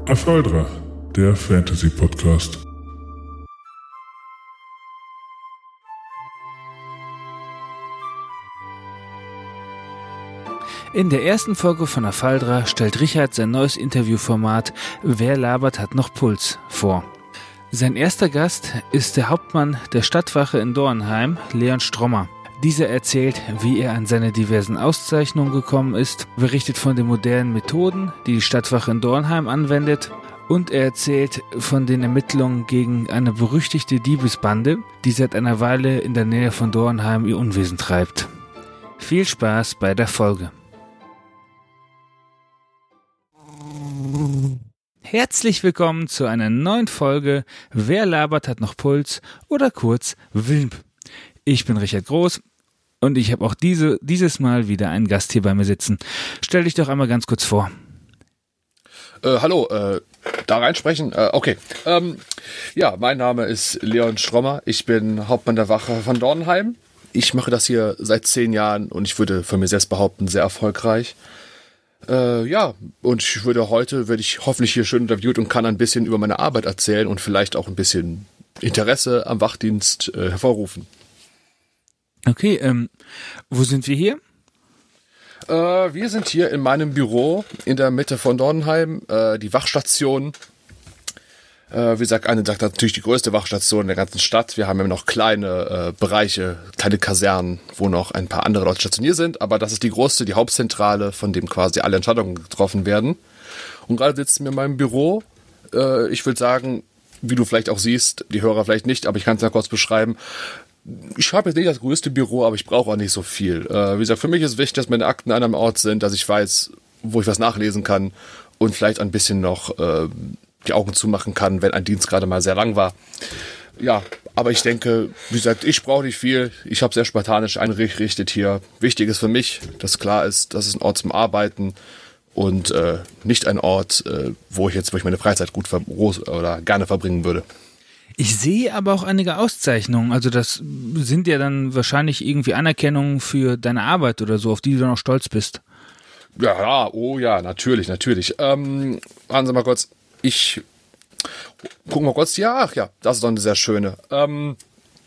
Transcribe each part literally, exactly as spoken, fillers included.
Afaldra, der Fantasy-Podcast. In der ersten Folge von Afaldra stellt Richard sein neues Interviewformat Wer labert hat noch Puls vor. Sein erster Gast ist der Hauptmann der Stadtwache in Dornheim, Leon Strommer. Dieser erzählt, wie er an seine diversen Auszeichnungen gekommen ist, berichtet von den modernen Methoden, die die Stadtwache in Dornheim anwendet, und er erzählt von den Ermittlungen gegen eine berüchtigte Diebesbande, die seit einer Weile in der Nähe von Dornheim ihr Unwesen treibt. Viel Spaß bei der Folge. Herzlich willkommen zu einer neuen Folge Wer labert hat noch Puls oder kurz Wilmp. Ich bin Richard Groß und ich habe auch diese, dieses Mal wieder einen Gast hier bei mir sitzen. Stell dich doch einmal ganz kurz vor. Äh, hallo, äh, da reinsprechen? Äh, okay. Ähm, ja, mein Name ist Leon Strommer. Ich bin Hauptmann der Wache von Dornheim. Ich mache das hier seit zehn Jahren und ich würde von mir selbst behaupten, sehr erfolgreich. Äh, ja, und ich würde heute, werde ich hoffentlich hier schön interviewt und kann ein bisschen über meine Arbeit erzählen und vielleicht auch ein bisschen Interesse am Wachdienst äh, hervorrufen. Okay, ähm, wo sind wir hier? Äh, wir sind hier in meinem Büro in der Mitte von Dornheim, äh, die Wachstation. Äh, wie gesagt, eine sagt natürlich die größte Wachstation in der ganzen Stadt. Wir haben ja noch kleine äh, Bereiche, kleine Kasernen, wo noch ein paar andere Leute stationiert sind. Aber das ist die größte, die Hauptzentrale, von dem quasi alle Entscheidungen getroffen werden. Und gerade sitzen wir in meinem Büro. Äh, ich würde sagen, wie du vielleicht auch siehst, die Hörer vielleicht nicht, aber ich kann es ja kurz beschreiben. Ich habe jetzt nicht das größte Büro, aber ich brauche auch nicht so viel. Äh, wie gesagt, für mich ist wichtig, dass meine Akten an einem Ort sind, dass ich weiß, wo ich was nachlesen kann und vielleicht ein bisschen noch äh, die Augen zumachen kann, wenn ein Dienst gerade mal sehr lang war. Ja, aber ich denke, wie gesagt, ich brauche nicht viel. Ich habe sehr spartanisch eingerichtet hier. Wichtig ist für mich, dass klar ist, das ist ein Ort zum Arbeiten und äh, nicht ein Ort, äh, wo ich jetzt, wo ich meine Freizeit gut ver- oder gerne verbringen würde. Ich sehe aber auch einige Auszeichnungen, also das sind ja dann wahrscheinlich irgendwie Anerkennungen für deine Arbeit oder so, auf die du noch stolz bist. Ja, ja, oh ja, natürlich, natürlich. Ähm, warten Sie mal kurz, ich guck mal kurz, ja, ach ja, das ist doch eine sehr schöne. Ähm,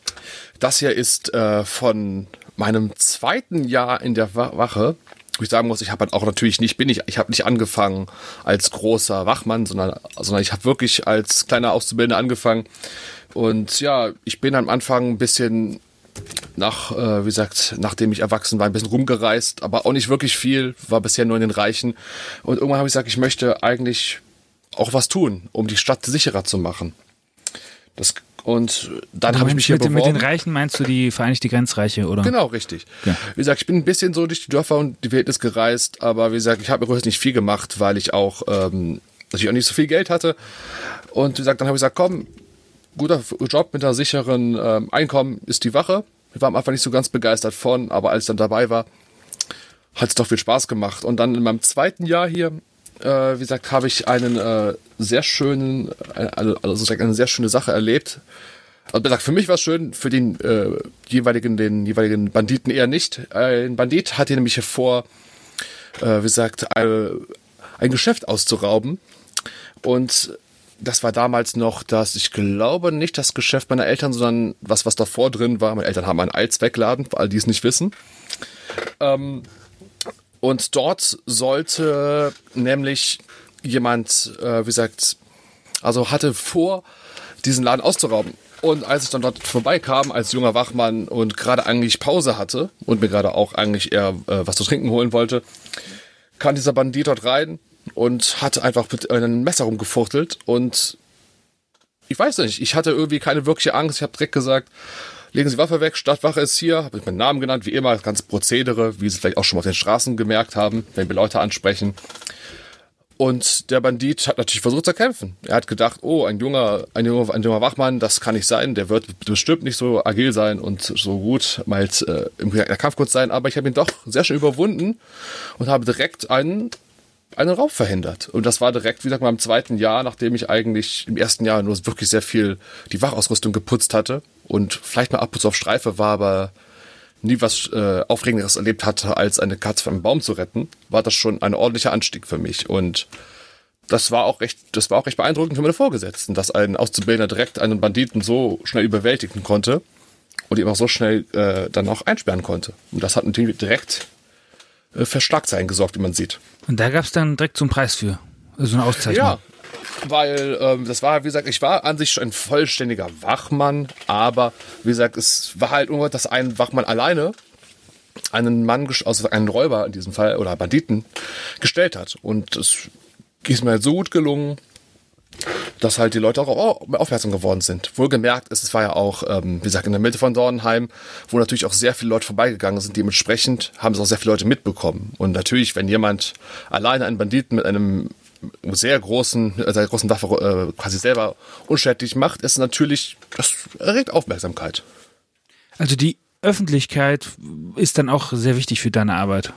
das hier ist äh, von meinem zweiten Jahr in der Wache. Wo ich sagen muss, ich habe halt auch natürlich nicht, bin ich, ich habe nicht angefangen als großer Wachmann, sondern, sondern ich habe wirklich als kleiner Auszubildender angefangen. Und ja, ich bin am Anfang ein bisschen nach, äh, wie gesagt, nachdem ich erwachsen war, ein bisschen rumgereist, aber auch nicht wirklich viel, war bisher nur in den Reichen. Und irgendwann habe ich gesagt, ich möchte eigentlich auch was tun, um die Stadt sicherer zu machen. Das Und dann habe ich mich hier mit, beworben. Mit den Reichen meinst du die Vereinigte Grenzreiche, oder? Genau, richtig. Ja. Wie gesagt, ich bin ein bisschen so durch die Dörfer und die Wildnis gereist, aber wie gesagt, ich habe mir nicht viel gemacht, weil ich auch ähm, natürlich auch nicht so viel Geld hatte. Und wie gesagt, dann habe ich gesagt, komm, guter Job mit einem sicheren ähm, Einkommen ist die Wache. Wir waren einfach nicht so ganz begeistert von, aber als ich dann dabei war, hat es doch viel Spaß gemacht. Und dann in meinem zweiten Jahr hier, Äh, wie gesagt, habe ich einen äh, sehr schönen, äh, also sozusagen eine sehr schöne Sache erlebt. Also wie gesagt, für mich war es schön, für den äh, jeweiligen, den jeweiligen Banditen eher nicht. Ein Bandit hatte nämlich vor, äh, wie gesagt, ein, ein Geschäft auszurauben. Und das war damals noch das, ich glaube nicht das Geschäft meiner Eltern, sondern was, was davor drin war. Meine Eltern haben einen Allzweckladen, für all die es nicht wissen. Ähm, Und dort sollte nämlich jemand, äh, wie gesagt, also hatte vor, diesen Laden auszurauben. Und als ich dann dort vorbeikam als junger Wachmann und gerade eigentlich Pause hatte und mir gerade auch eigentlich eher äh, was zu trinken holen wollte, kam dieser Bandit dort rein und hat einfach mit einem Messer rumgefuchtelt. Und ich weiß nicht, ich hatte irgendwie keine wirkliche Angst. Ich habe direkt gesagt, legen Sie die Waffe weg, Stadtwache ist hier, habe ich meinen Namen genannt, wie immer, das ganze Prozedere, wie Sie vielleicht auch schon mal auf den Straßen gemerkt haben, wenn wir Leute ansprechen. Und der Bandit hat natürlich versucht zu kämpfen. Er hat gedacht, oh, ein junger, ein junger, ein junger Wachmann, das kann nicht sein, der wird bestimmt nicht so agil sein und so gut mal äh, im Kampfkunst sein, aber ich habe ihn doch sehr schön überwunden und habe direkt einen einen Raub verhindert. Und das war direkt, wie gesagt, mal im zweiten Jahr, nachdem ich eigentlich im ersten Jahr nur wirklich sehr viel die Wachausrüstung geputzt hatte und vielleicht mal ab und zu auf Streife war, aber nie was äh, Aufregenderes erlebt hatte, als eine Katze von einem Baum zu retten, war das schon ein ordentlicher Anstieg für mich. Und das war auch recht, das war auch recht beeindruckend für meine Vorgesetzten, dass ein Auszubildender direkt einen Banditen so schnell überwältigen konnte und ihn auch so schnell äh, dann auch einsperren konnte. Und das hat natürlich direkt äh, für Schlagzeilen gesorgt, wie man sieht. Und da gab es dann direkt so einen Preis für, so eine Auszeichnung. Ja, weil ähm, das war, wie gesagt, ich war an sich schon ein vollständiger Wachmann, aber wie gesagt, es war halt irgendwas, dass ein Wachmann alleine einen Mann, also einen Räuber in diesem Fall, oder Banditen, gestellt hat. Und es ist mir halt so gut gelungen, dass halt die Leute auch aufmerksam geworden sind. Wohlgemerkt, es war ja auch, ähm, wie gesagt, in der Mitte von Dornheim, wo natürlich auch sehr viele Leute vorbeigegangen sind. Dementsprechend haben es auch sehr viele Leute mitbekommen. Und natürlich, wenn jemand alleine einen Banditen mit einem sehr großen, äh, sehr großen Waffe äh, quasi selber unschädlich macht, ist natürlich, das erregt Aufmerksamkeit. Also die Öffentlichkeit ist dann auch sehr wichtig für deine Arbeit.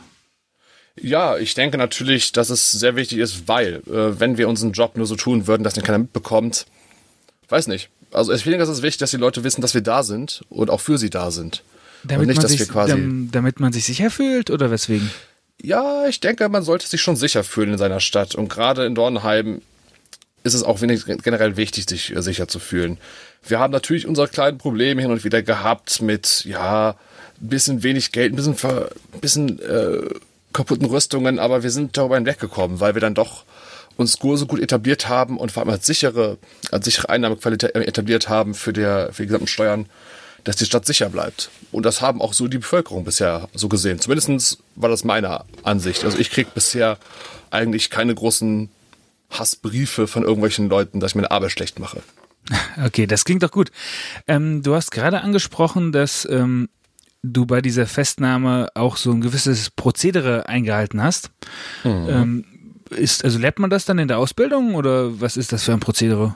Ja, ich denke natürlich, dass es sehr wichtig ist, weil, äh, wenn wir unseren Job nur so tun würden, dass den keiner mitbekommt, weiß nicht. Also ich denke, es ist wichtig, dass die Leute wissen, dass wir da sind und auch für sie da sind. Damit, und nicht, man, dass sich, wir quasi dam, damit man sich sicher fühlt oder weswegen? Ja, ich denke, man sollte sich schon sicher fühlen in seiner Stadt. Und gerade in Dornheim ist es auch generell wichtig, sich sicher zu fühlen. Wir haben natürlich unsere kleinen Probleme hin und wieder gehabt mit, ja, ein bisschen wenig Geld, ein bisschen, ver, ein bisschen äh, kaputten Rüstungen, aber wir sind darüber hinweggekommen, weil wir dann doch uns so gut etabliert haben und vor allem als sichere, als sichere Einnahmequalität etabliert haben für, der, für die gesamten Steuern, dass die Stadt sicher bleibt. Und das haben auch so die Bevölkerung bisher so gesehen. Zumindest war das meine Ansicht. Also ich kriege bisher eigentlich keine großen Hassbriefe von irgendwelchen Leuten, dass ich meine Arbeit schlecht mache. Okay, das klingt doch gut. Ähm, du hast gerade angesprochen, dass ähm, du bei dieser Festnahme auch so ein gewisses Prozedere eingehalten hast. Mhm. Ähm, ist, also lernt man das dann in der Ausbildung oder was ist das für ein Prozedere?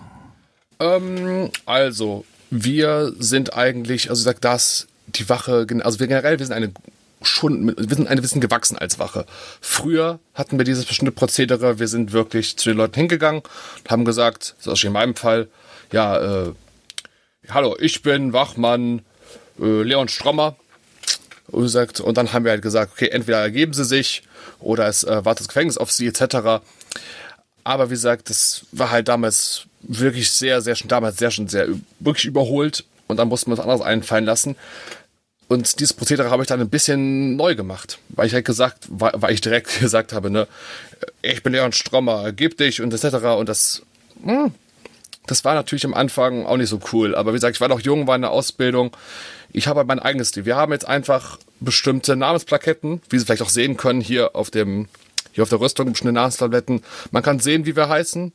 Ähm, also, wir sind eigentlich, also ich sag das, die Wache, also wir generell, wir sind eine schon, wir sind ein bisschen gewachsen als Wache. Früher hatten wir dieses bestimmte Prozedere, wir sind wirklich zu den Leuten hingegangen und haben gesagt, das ist in meinem Fall, ja, äh, hallo, ich bin Wachmann äh, Leon Strommer. Und, gesagt, und dann haben wir halt gesagt, okay, entweder ergeben sie sich oder es äh, wartet das Gefängnis auf sie et cetera. Aber wie gesagt, das war halt damals wirklich sehr, sehr schon damals sehr schon sehr wirklich überholt und dann mussten wir was anderes einfallen lassen. Und dieses Prozedere habe ich dann ein bisschen neu gemacht, weil ich halt gesagt, weil, weil ich direkt gesagt habe, ne, ich bin Leon Strommer, gib dich und et cetera. Und das, mh, das war natürlich am Anfang auch nicht so cool. Aber wie gesagt, ich war noch jung, war in der Ausbildung. Ich habe halt mein eigenes Stil. Wir haben jetzt einfach bestimmte Namensplaketten, wie Sie vielleicht auch sehen können, hier auf dem, hier auf der Rüstung, bestimmte Namenstabletten. Man kann sehen, wie wir heißen,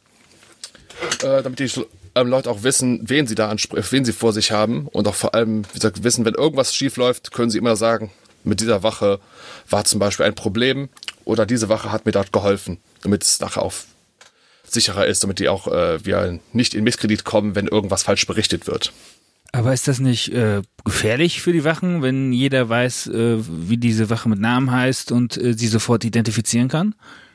äh, damit die ähm, Leute auch wissen, wen sie da ansprechen, wen sie vor sich haben und auch vor allem, wie gesagt, wissen, wenn irgendwas schief läuft, können sie immer sagen, mit dieser Wache war zum Beispiel ein Problem oder diese Wache hat mir dort geholfen, damit es nachher auch sicherer ist, damit die auch äh, wir nicht in Misskredit kommen, wenn irgendwas falsch berichtet wird. Aber ist das nicht äh, gefährlich für die Wachen, wenn jeder weiß, äh, wie diese Wache mit Namen heißt und äh, sie sofort identifizieren kann?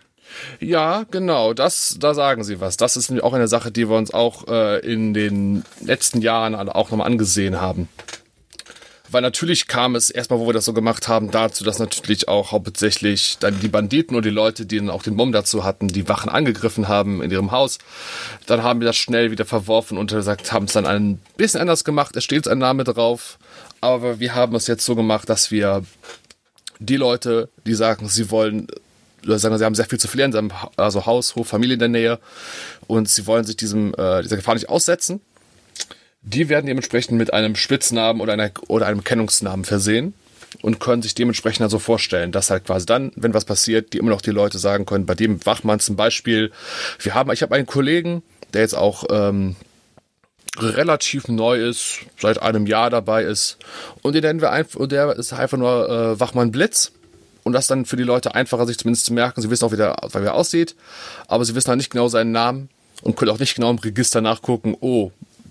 Ja, genau, das, da sagen Sie was. Das ist nämlich auch eine Sache, die wir uns auch äh, in den letzten Jahren auch nochmal angesehen haben. Weil natürlich kam es erstmal, wo wir das so gemacht haben, dazu, dass natürlich auch hauptsächlich dann die Banditen und die Leute, die dann auch den Mumm dazu hatten, die Wachen angegriffen haben in ihrem Haus. Dann haben wir das schnell wieder verworfen und gesagt, haben es dann ein bisschen anders gemacht. Es steht ein Name drauf, aber wir haben es jetzt so gemacht, dass wir die Leute, die sagen, sie wollen, oder sagen, sie haben sehr viel zu verlieren, sie haben also Haus, Hof, Familie in der Nähe und sie wollen sich diesem äh, dieser Gefahr nicht aussetzen. Die werden dementsprechend mit einem Spitznamen oder, einer, oder einem Kennungsnamen versehen und können sich dementsprechend also vorstellen, dass halt quasi dann, wenn was passiert, die immer noch die Leute sagen können, bei dem Wachmann zum Beispiel, wir haben, ich habe einen Kollegen, der jetzt auch ähm, relativ neu ist, seit einem Jahr dabei ist und den nennen wir einfach, und der ist einfach nur äh, Wachmann Blitz. Und das dann für die Leute einfacher, sich zumindest zu merken. Sie wissen auch, wie der, wie er aussieht, aber sie wissen halt nicht genau seinen Namen und können auch nicht genau im Register nachgucken, oh,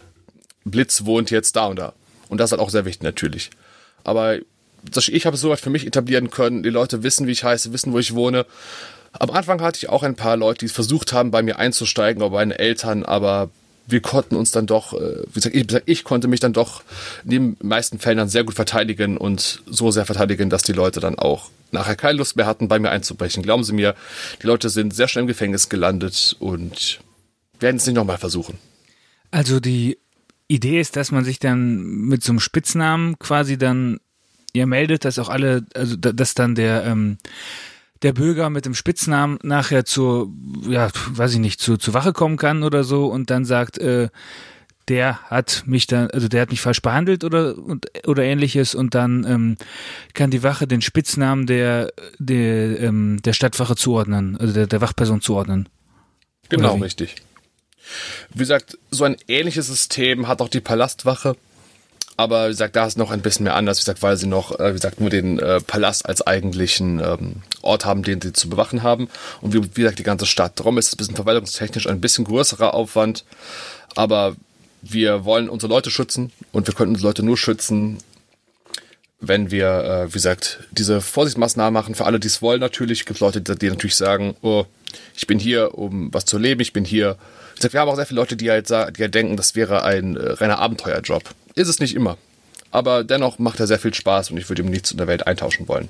Blitz wohnt jetzt da und da. Und das ist halt auch sehr wichtig natürlich. Aber ich habe es so weit für mich etablieren können. Die Leute wissen, wie ich heiße, wissen, wo ich wohne. Am Anfang hatte ich auch ein paar Leute, die versucht haben, bei mir einzusteigen, oder bei meinen Eltern, aber wir konnten uns dann doch, wie gesagt, ich, ich konnte mich dann doch in den meisten Fällen dann sehr gut verteidigen und so sehr verteidigen, dass die Leute dann auch nachher keine Lust mehr hatten, bei mir einzubrechen. Glauben Sie mir, die Leute sind sehr schnell im Gefängnis gelandet und werden es nicht nochmal versuchen. Also die Idee ist, dass man sich dann mit so einem Spitznamen quasi dann ja meldet, dass auch alle, also dass dann der ähm, der Bürger mit dem Spitznamen nachher zur, ja, weiß ich nicht, zur, zur Wache kommen kann oder so und dann sagt, äh, der hat mich dann, also der hat mich falsch behandelt oder oder ähnliches und dann ähm, kann die Wache den Spitznamen der der ähm, der Stadtwache zuordnen, also der, der Wachperson zuordnen. Genau, richtig. Wie gesagt, so ein ähnliches System hat auch die Palastwache, aber wie gesagt, da ist noch ein bisschen mehr anders, wie gesagt, weil sie noch, äh, wie gesagt, nur den äh, Palast als eigentlichen ähm, Ort haben, den sie zu bewachen haben und wie, wie gesagt, die ganze Stadt. Darum ist es ein bisschen verwaltungstechnisch ein bisschen größerer Aufwand, aber wir wollen unsere Leute schützen und wir können unsere Leute nur schützen, wenn wir, äh, wie gesagt, diese Vorsichtsmaßnahmen machen. Für alle, die es wollen natürlich. Es gibt Leute, die natürlich sagen, oh, ich bin hier, um was zu leben, ich bin hier. Wie gesagt, wir haben auch sehr viele Leute, die halt, sagen, die halt denken, das wäre ein äh, reiner Abenteuerjob. Ist es nicht immer. Aber dennoch macht er sehr viel Spaß und ich würde ihm nichts in der Welt eintauschen wollen.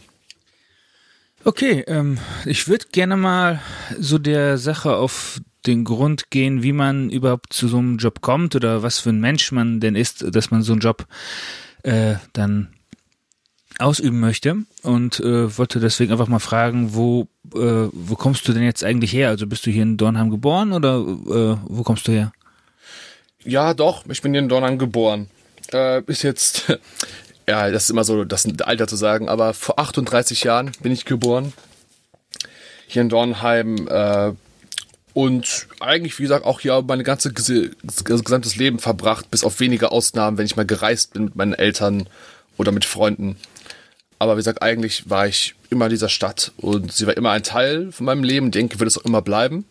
Okay, ähm, ich würde gerne mal so der Sache auf den Grund gehen, wie man überhaupt zu so einem Job kommt oder was für ein Mensch man denn ist, dass man so einen Job äh, dann ausüben möchte und äh, wollte deswegen einfach mal fragen, wo äh, wo kommst du denn jetzt eigentlich her? Also bist du hier in Dornheim geboren oder äh, wo kommst du her? Ja, doch, ich bin hier in Dornheim geboren. Äh, ist jetzt, ja, das ist immer so das Alter zu sagen, aber vor achtunddreißig Jahren bin ich geboren. Hier in Dornheim, äh, und eigentlich, wie gesagt, auch hier meine ganze gesamtes Leben verbracht, bis auf wenige Ausnahmen, wenn ich mal gereist bin mit meinen Eltern oder mit Freunden. Aber wie gesagt, eigentlich war ich immer in dieser Stadt und sie war immer ein Teil von meinem Leben. Denke, wird es auch immer bleiben.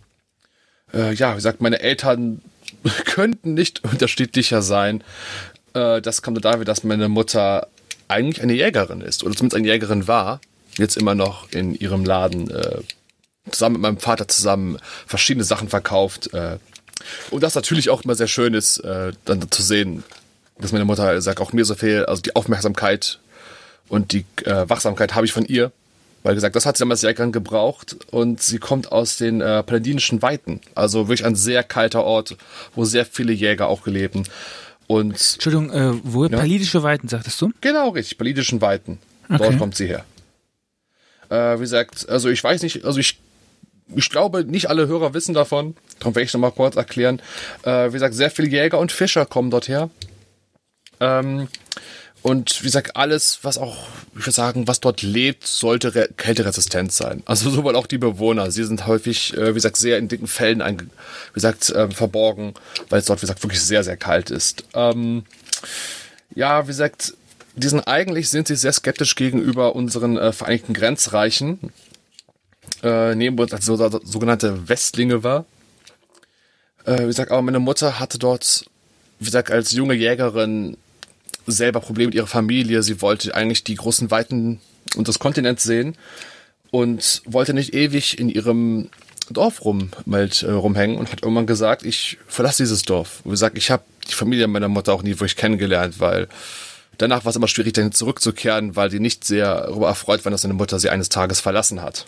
Äh, ja, wie gesagt, meine Eltern könnten nicht unterschiedlicher sein. Äh, das kommt daher, dass meine Mutter eigentlich eine Jägerin ist oder zumindest eine Jägerin war. Jetzt immer noch in ihrem Laden äh, zusammen mit meinem Vater zusammen verschiedene Sachen verkauft. Äh, und das natürlich auch immer sehr schön ist, äh, dann zu sehen, dass meine Mutter sagt, auch mir so viel, also die Aufmerksamkeit und die äh, Wachsamkeit habe ich von ihr. Weil gesagt, das hat sie damals sehr gern gebraucht und sie kommt aus den äh, paladinischen Weiten. Also wirklich ein sehr kalter Ort, wo sehr viele Jäger auch leben. Und, Entschuldigung, äh, wo? Ja? Palidische Weiten, sagtest du? Genau, richtig, palidischen Weiten. Okay. Dort kommt sie her. Äh, wie gesagt, also ich weiß nicht, also ich Ich glaube, nicht alle Hörer wissen davon. Darum werde ich es nochmal kurz erklären. Äh, wie gesagt, sehr viele Jäger und Fischer kommen dort her. Ähm, und wie gesagt, alles, was auch, ich würde sagen, was dort lebt, sollte re- kälteresistent sein. Also sowohl auch die Bewohner. Sie sind häufig, äh, wie gesagt, sehr in dicken Fällen einge- wie gesagt, äh, verborgen, weil es dort, wie gesagt, wirklich sehr, sehr kalt ist. Ähm, ja, wie gesagt, die sind, eigentlich sind sie sehr skeptisch gegenüber unseren äh, Vereinigten Grenzreichen. Äh, neben uns als so, so, sogenannte Westlinge war. Äh, wie gesagt, aber meine Mutter hatte dort, wie gesagt, als junge Jägerin selber Probleme mit ihrer Familie. Sie wollte eigentlich die großen Weiten unseres Kontinents sehen und wollte nicht ewig in ihrem Dorf rum, halt, äh, rumhängen und hat irgendwann gesagt, ich verlasse dieses Dorf. Und wie gesagt, ich habe die Familie meiner Mutter auch nie wirklich kennengelernt, weil danach war es immer schwierig, dahin zurückzukehren, weil die nicht sehr darüber erfreut waren, dass seine Mutter sie eines Tages verlassen hat.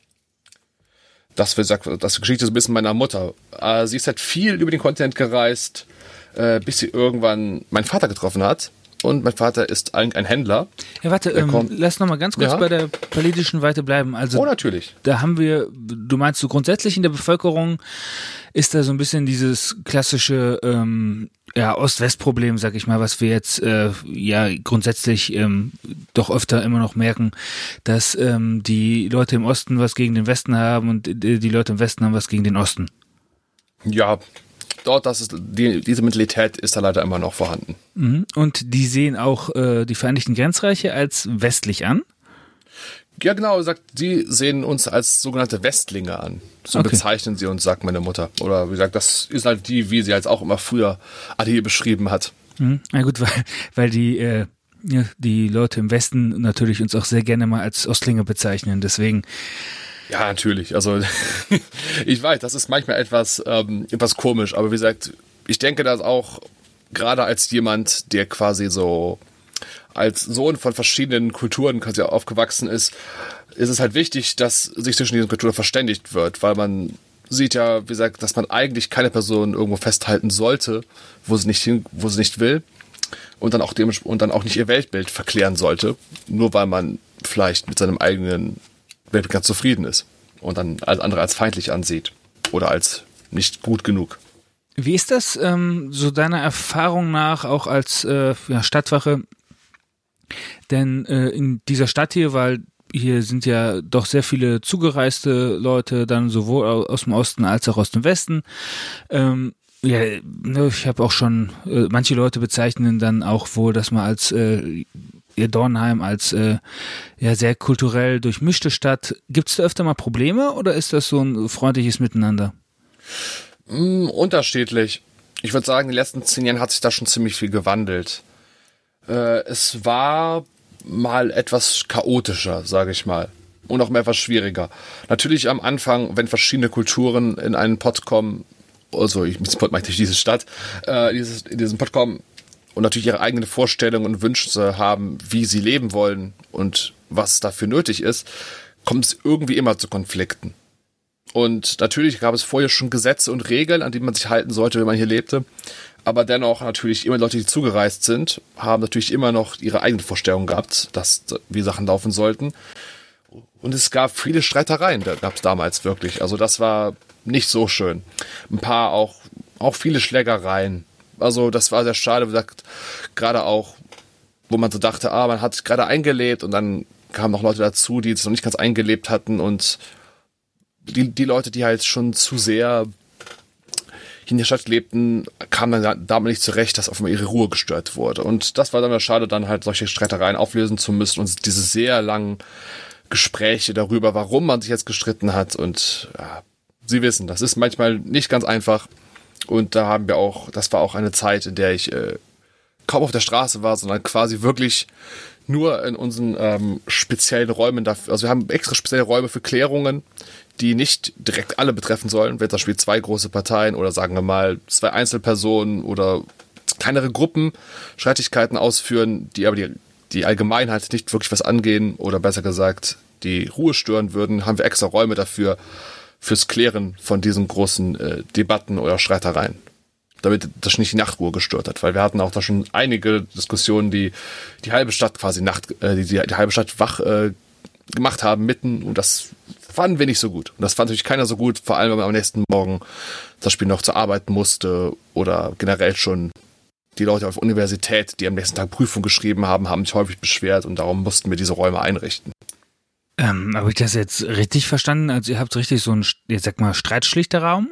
Das, wie gesagt, das Geschichte ist ein bisschen meiner Mutter. Äh, sie ist halt viel über den Kontinent gereist, äh, bis sie irgendwann meinen Vater getroffen hat. Und mein Vater ist ein, ein Händler. Ja, warte, ähm, lass noch mal ganz kurz ja? bei der politischen Weite bleiben. Also, oh, natürlich. Da haben wir, du meinst so grundsätzlich in der Bevölkerung ist da so ein bisschen dieses klassische ähm, ja, Ost-West-Problem, sag ich mal, was wir jetzt äh, ja grundsätzlich ähm, doch öfter immer noch merken, dass ähm, die Leute im Osten was gegen den Westen haben und die, die Leute im Westen haben was gegen den Osten. Ja, dort, das ist, die, diese Mentalität ist da leider immer noch vorhanden. Mhm. Und die sehen auch äh, die Vereinigten Grenzreiche als westlich an? Ja, genau, sagt, die sehen uns als sogenannte Westlinge an. So okay. Bezeichnen sie uns, sagt meine Mutter. Oder wie gesagt, das ist halt die, wie sie jetzt auch immer früher alle beschrieben hat. Mhm. Na gut, weil, weil die, äh, ja, die Leute im Westen natürlich uns auch sehr gerne mal als Ostlinge bezeichnen, deswegen. Ja, natürlich. Also ich weiß, das ist manchmal etwas, ähm, etwas komisch, aber wie gesagt, ich denke, dass auch gerade als jemand, der quasi so als Sohn von verschiedenen Kulturen quasi aufgewachsen ist, ist es halt wichtig, dass sich zwischen diesen Kulturen verständigt wird, weil man sieht ja, wie gesagt, dass man eigentlich keine Person irgendwo festhalten sollte, wo sie nicht hin, wo sie nicht will, und dann auch dem, und dann auch nicht ihr Weltbild verklären sollte, nur weil man vielleicht mit seinem eigenen Weltbild ganz zufrieden ist und dann alles andere als feindlich ansieht oder als nicht gut genug. Wie ist das ähm, so deiner Erfahrung nach auch als äh, ja, Stadtwache? Denn äh, in dieser Stadt hier, weil hier sind ja doch sehr viele zugereiste Leute, dann sowohl aus dem Osten als auch aus dem Westen. Ähm, ja, ich habe auch schon, äh, manche Leute bezeichnen dann auch wohl, dass man als äh, ihr Dornheim als äh, ja sehr kulturell durchmischte Stadt. Gibt es da öfter mal Probleme oder ist das so ein freundliches Miteinander? Mm, unterschiedlich. Ich würde sagen, in den letzten zehn Jahren hat sich da schon ziemlich viel gewandelt. Äh, es war mal etwas chaotischer, sage ich mal. Und auch mehr etwas schwieriger. Natürlich am Anfang, wenn verschiedene Kulturen in einen Pott kommen, also ich meine nicht diese Stadt, äh, dieses, in diesen Pott kommen und natürlich ihre eigenen Vorstellungen und Wünsche haben, wie sie leben wollen und was dafür nötig ist, kommt es irgendwie immer zu Konflikten. Und natürlich gab es vorher schon Gesetze und Regeln, an die man sich halten sollte, wenn man hier lebte. Aber dennoch natürlich immer Leute, die zugereist sind, haben natürlich immer noch ihre eigene Vorstellung gehabt, dass wie Sachen laufen sollten. Und es gab viele Streitereien, da gab es damals wirklich. Also das war nicht so schön. Ein paar auch, auch viele Schlägereien. Also das war sehr schade, wie gesagt, gerade auch, wo man so dachte, ah, man hat gerade eingelebt und dann kamen noch Leute dazu, die es noch nicht ganz eingelebt hatten und die, die Leute, die halt schon zu sehr in der Stadt lebten, kamen dann damit nicht zurecht, dass auf einmal ihre Ruhe gestört wurde. Und das war dann mal schade, dann halt solche Streitereien auflösen zu müssen und diese sehr langen Gespräche darüber, warum man sich jetzt gestritten hat. Und ja, Sie wissen, das ist manchmal nicht ganz einfach. Und da haben wir auch, das war auch eine Zeit, in der ich äh, kaum auf der Straße war, sondern quasi wirklich nur in unseren ähm, speziellen Räumen dafür. Also wir haben extra spezielle Räume für Klärungen, die nicht direkt alle betreffen sollen, wenn zum Beispiel zwei große Parteien oder sagen wir mal zwei Einzelpersonen oder kleinere Gruppen Streitigkeiten ausführen, die aber die, die Allgemeinheit nicht wirklich was angehen oder besser gesagt die Ruhe stören würden, haben wir extra Räume dafür, fürs Klären von diesen großen äh, Debatten oder Streitereien, damit das nicht die Nachtruhe gestört hat, weil wir hatten auch da schon einige Diskussionen, die die halbe Stadt quasi Nacht, äh, die, die die halbe Stadt wach äh, gemacht haben mitten und das fanden wir nicht so gut. Und das fand natürlich keiner so gut, vor allem wenn man am nächsten Morgen das Spiel noch zur Arbeit musste oder generell schon die Leute auf der Universität, die am nächsten Tag Prüfung geschrieben haben, haben sich häufig beschwert und darum mussten wir diese Räume einrichten. Ähm, habe ich das jetzt richtig verstanden? Also ihr habt richtig so einen, jetzt sag mal, Streitschlichterraum?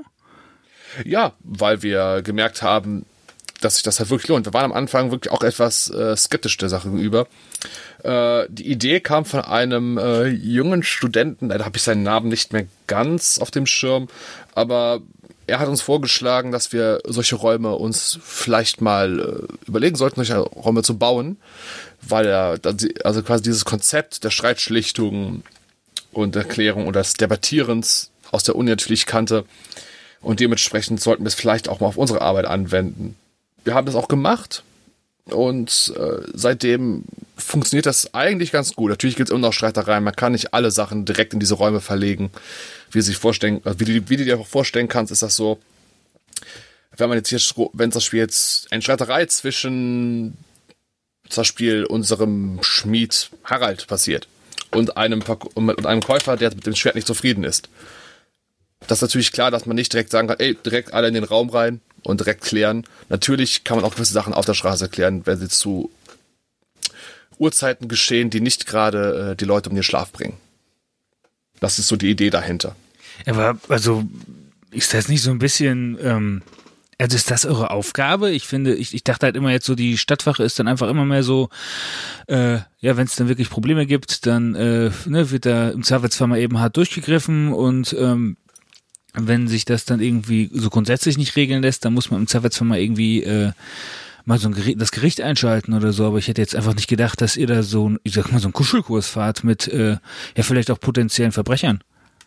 Ja, weil wir gemerkt haben, dass sich das halt wirklich lohnt. Wir waren am Anfang wirklich auch etwas äh, skeptisch der Sache gegenüber. Äh, die Idee kam von einem äh, jungen Studenten, da habe ich seinen Namen nicht mehr ganz auf dem Schirm, aber er hat uns vorgeschlagen, dass wir solche Räume uns vielleicht mal äh, überlegen sollten, solche Räume zu bauen, weil er also quasi dieses Konzept der Streitschlichtung und Erklärung oder des Debattierens aus der Uni natürlich kannte und dementsprechend sollten wir es vielleicht auch mal auf unsere Arbeit anwenden. Wir haben das auch gemacht und äh, seitdem funktioniert das eigentlich ganz gut. Natürlich gibt es immer noch Streitereien, man kann nicht alle Sachen direkt in diese Räume verlegen, wie, sich vorstellen, wie, du, wie du dir auch vorstellen kannst, ist das so, wenn man jetzt hier, wenn zum Beispiel jetzt eine Streiterei zwischen zum Beispiel unserem Schmied Harald passiert und einem, und einem Käufer, der mit dem Schwert nicht zufrieden ist. Das ist natürlich klar, dass man nicht direkt sagen kann, ey, direkt alle in den Raum rein und direkt klären. Natürlich kann man auch gewisse Sachen auf der Straße klären, wenn sie zu Uhrzeiten geschehen, die nicht gerade äh, die Leute um den Schlaf bringen. Das ist so die Idee dahinter. Aber also ist das nicht so ein bisschen, ähm, also ist das eure Aufgabe? Ich finde, ich, ich dachte halt immer jetzt so, die Stadtwache ist dann einfach immer mehr so, äh, ja, wenn es dann wirklich Probleme gibt, dann äh, ne, wird da im Zweifelsfall mal eben hart durchgegriffen und ähm, wenn sich das dann irgendwie so grundsätzlich nicht regeln lässt, dann muss man im Zweifelsfall mal irgendwie äh, mal so ein Gericht, das Gericht einschalten oder so, aber ich hätte jetzt einfach nicht gedacht, dass ihr da so, ich sag mal, so einen Kuschelkurs fahrt mit, äh, ja, vielleicht auch potenziellen Verbrechern.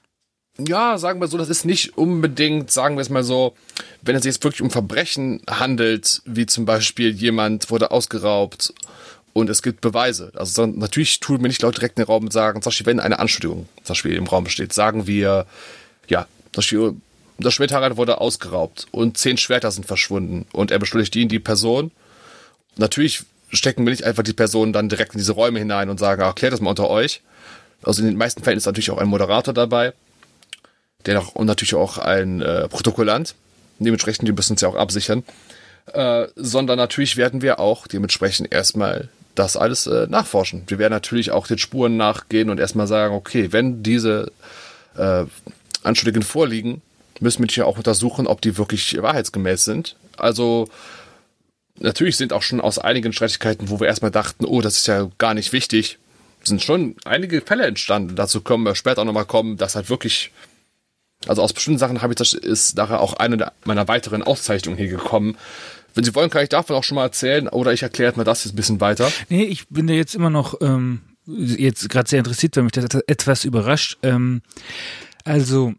Ja, sagen wir so, das ist nicht unbedingt, sagen wir es mal so, wenn es sich jetzt wirklich um Verbrechen handelt, wie zum Beispiel jemand wurde ausgeraubt und es gibt Beweise. Also natürlich tun wir nicht Leute direkt in den Raum und sagen, zum Beispiel, wenn eine Anschuldigung zum Beispiel im Raum steht, sagen wir, ja, zum Beispiel, das Schwertherrn wurde ausgeraubt und zehn Schwerter sind verschwunden und er beschuldigt die in die Person. Natürlich stecken wir nicht einfach die Person dann direkt in diese Räume hinein und sagen, ach, klärt das mal unter euch. Also in den meisten Fällen ist natürlich auch ein Moderator dabei, der noch, und natürlich auch ein äh, Protokollant. Dementsprechend, die müssen es ja auch absichern. Äh, sondern natürlich werden wir auch dementsprechend erstmal das alles äh, nachforschen. Wir werden natürlich auch den Spuren nachgehen und erstmal sagen, okay, wenn diese äh, Anschuldigungen vorliegen, müssen wir natürlich auch untersuchen, ob die wirklich wahrheitsgemäß sind. Also natürlich sind auch schon aus einigen Streitigkeiten, wo wir erstmal dachten, oh, das ist ja gar nicht wichtig, sind schon einige Fälle entstanden. Dazu können wir später auch nochmal kommen, dass halt wirklich, also aus bestimmten Sachen habe ich, das ist nachher auch eine meiner weiteren Auszeichnungen hier gekommen. Wenn Sie wollen, kann ich davon auch schon mal erzählen, oder ich erkläre mir das jetzt ein bisschen weiter. Nee, ich bin da jetzt immer noch ähm, jetzt gerade sehr interessiert, weil mich das etwas überrascht. Ähm, also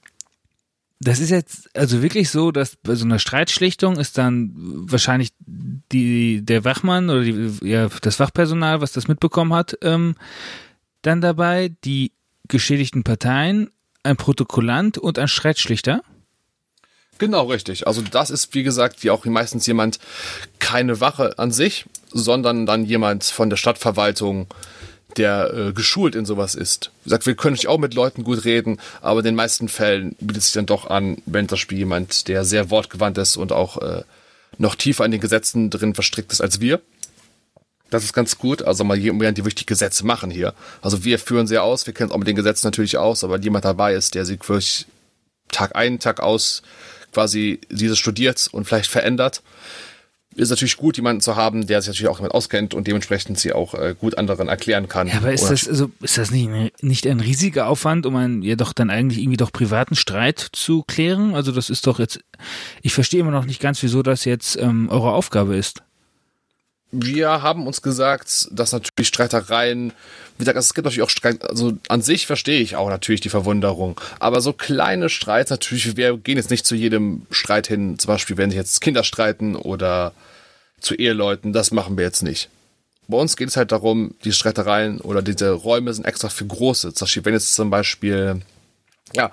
das ist jetzt also wirklich so, dass bei so einer Streitschlichtung ist dann wahrscheinlich die der Wachmann oder die, ja, das Wachpersonal, was das mitbekommen hat, ähm, dann dabei, die geschädigten Parteien, ein Protokollant und ein Streitschlichter. Genau, richtig. Also das ist, wie gesagt, wie auch meistens jemand, keine Wache an sich, sondern dann jemand von der Stadtverwaltung, der äh, geschult in sowas ist. Wie gesagt, wir können nicht auch mit Leuten gut reden, aber in den meisten Fällen bietet sich dann doch an, wenn das Spiel jemand, der sehr wortgewandt ist und auch äh, noch tiefer in den Gesetzen drin verstrickt ist als wir. Das ist ganz gut. Also mal jemand, die wirklich Gesetze machen hier. Also wir führen sie aus, wir kennen es auch mit den Gesetzen natürlich aus, aber jemand dabei ist, der sie wirklich Tag ein, Tag aus quasi dieses studiert und vielleicht verändert, ist natürlich gut, jemanden zu haben, der sich natürlich auch damit auskennt und dementsprechend sie auch äh, gut anderen erklären kann. Ja, aber ist Oder das, also, ist das nicht, nicht ein riesiger Aufwand, um einen ja doch dann eigentlich irgendwie doch privaten Streit zu klären? Also das ist doch jetzt, ich verstehe immer noch nicht ganz, wieso das jetzt ähm, eure Aufgabe ist. Wir haben uns gesagt, dass natürlich Streitereien, wie gesagt, es gibt natürlich auch Streit, also an sich verstehe ich auch natürlich die Verwunderung, aber so kleine Streits natürlich, wir gehen jetzt nicht zu jedem Streit hin, zum Beispiel wenn sich jetzt Kinder streiten oder zu Eheleuten, das machen wir jetzt nicht. Bei uns geht es halt darum, die Streitereien oder diese Räume sind extra für große, zum Beispiel wenn jetzt zum Beispiel, ja,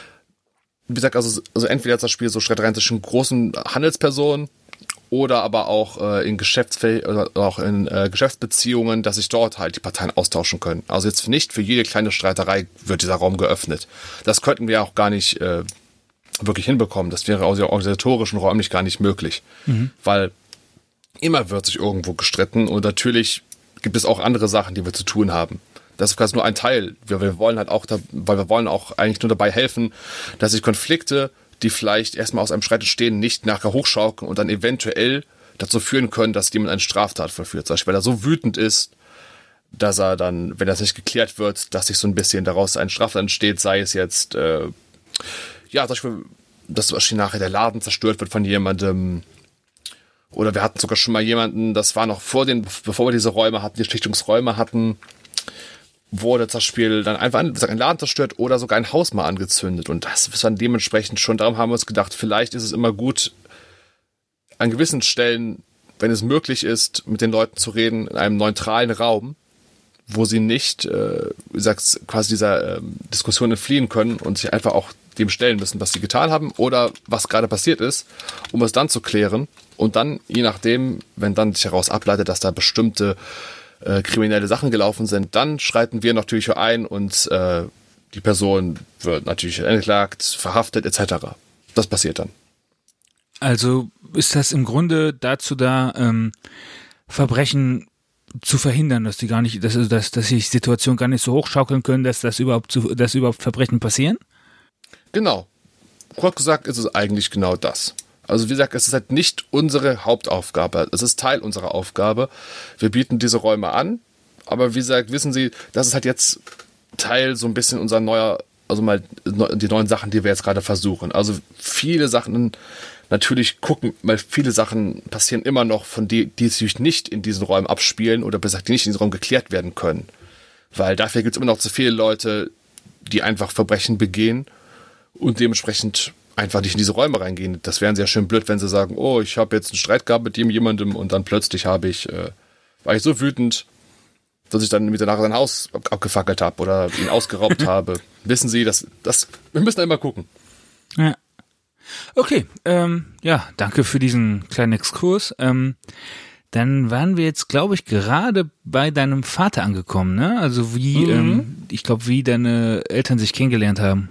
wie gesagt, also, also entweder zum Beispiel so Streitereien zwischen großen Handelspersonen, oder aber auch äh, in Geschäftsfäh- oder auch in äh, Geschäftsbeziehungen, dass sich dort halt die Parteien austauschen können. Also jetzt nicht für jede kleine Streiterei wird dieser Raum geöffnet. Das könnten wir auch gar nicht äh, wirklich hinbekommen. Das wäre aus der organisatorischen räumlich gar nicht möglich. Mhm. Weil immer wird sich irgendwo gestritten und natürlich gibt es auch andere Sachen, die wir zu tun haben. Das ist quasi nur ein Teil. Wir, wir wollen halt auch, da, weil wir wollen auch eigentlich nur dabei helfen, dass sich Konflikte, die vielleicht erstmal aus einem Streit entstehen, nicht nachher hochschaukeln und dann eventuell dazu führen können, dass jemand eine Straftat vollführt. Zum Beispiel, weil er so wütend ist, dass er dann, wenn das nicht geklärt wird, dass sich so ein bisschen daraus ein Straftat entsteht, sei es jetzt, äh, ja, zum Beispiel, dass zum Beispiel nachher der Laden zerstört wird von jemandem. Oder wir hatten sogar schon mal jemanden, das war noch vor den, bevor wir diese Räume hatten, die Schlichtungsräume hatten, wurde zum Beispiel dann einfach ein Laden zerstört oder sogar ein Haus mal angezündet. Und das ist dann dementsprechend schon, darum haben wir uns gedacht, vielleicht ist es immer gut, an gewissen Stellen, wenn es möglich ist, mit den Leuten zu reden, in einem neutralen Raum, wo sie nicht, äh, wie gesagt, quasi dieser äh, Diskussion entfliehen können und sich einfach auch dem stellen müssen, was sie getan haben oder was gerade passiert ist, um es dann zu klären. Und dann, je nachdem, wenn dann sich heraus ableitet, dass da bestimmte Äh, kriminelle Sachen gelaufen sind, dann schreiten wir natürlich ein und äh, die Person wird natürlich angeklagt, verhaftet et cetera. Das passiert dann. Also ist das im Grunde dazu da, ähm, Verbrechen zu verhindern, dass die gar nicht, dass, dass, dass sich die Situation gar nicht so hochschaukeln können, dass das überhaupt zu, dass überhaupt Verbrechen passieren? Genau. Kurz gesagt ist es eigentlich genau das. Also wie gesagt, es ist halt nicht unsere Hauptaufgabe. Es ist Teil unserer Aufgabe. Wir bieten diese Räume an, aber wie gesagt, wissen Sie, das ist halt jetzt Teil so ein bisschen unserer neuer, also mal die neuen Sachen, die wir jetzt gerade versuchen. Also viele Sachen, natürlich gucken, weil viele Sachen passieren immer noch, von die, die sich nicht in diesen Räumen abspielen oder besser gesagt, die nicht in diesem Raum geklärt werden können. Weil dafür gibt es immer noch zu viele Leute, die einfach Verbrechen begehen und dementsprechend einfach nicht in diese Räume reingehen. Das wäre sehr schön blöd, wenn sie sagen, oh, ich habe jetzt einen Streit gehabt mit dem jemandem und dann plötzlich habe ich, äh, war ich so wütend, dass ich dann mit danach sein Haus ab- abgefackelt habe oder ihn ausgeraubt habe. Wissen Sie, das, das, wir müssen einmal gucken. Ja. Okay, ähm, ja, danke für diesen kleinen Exkurs. Ähm, dann waren wir jetzt, glaube ich, gerade bei deinem Vater angekommen, ne? Also wie, Mhm. ähm, ich glaube, wie deine Eltern sich kennengelernt haben.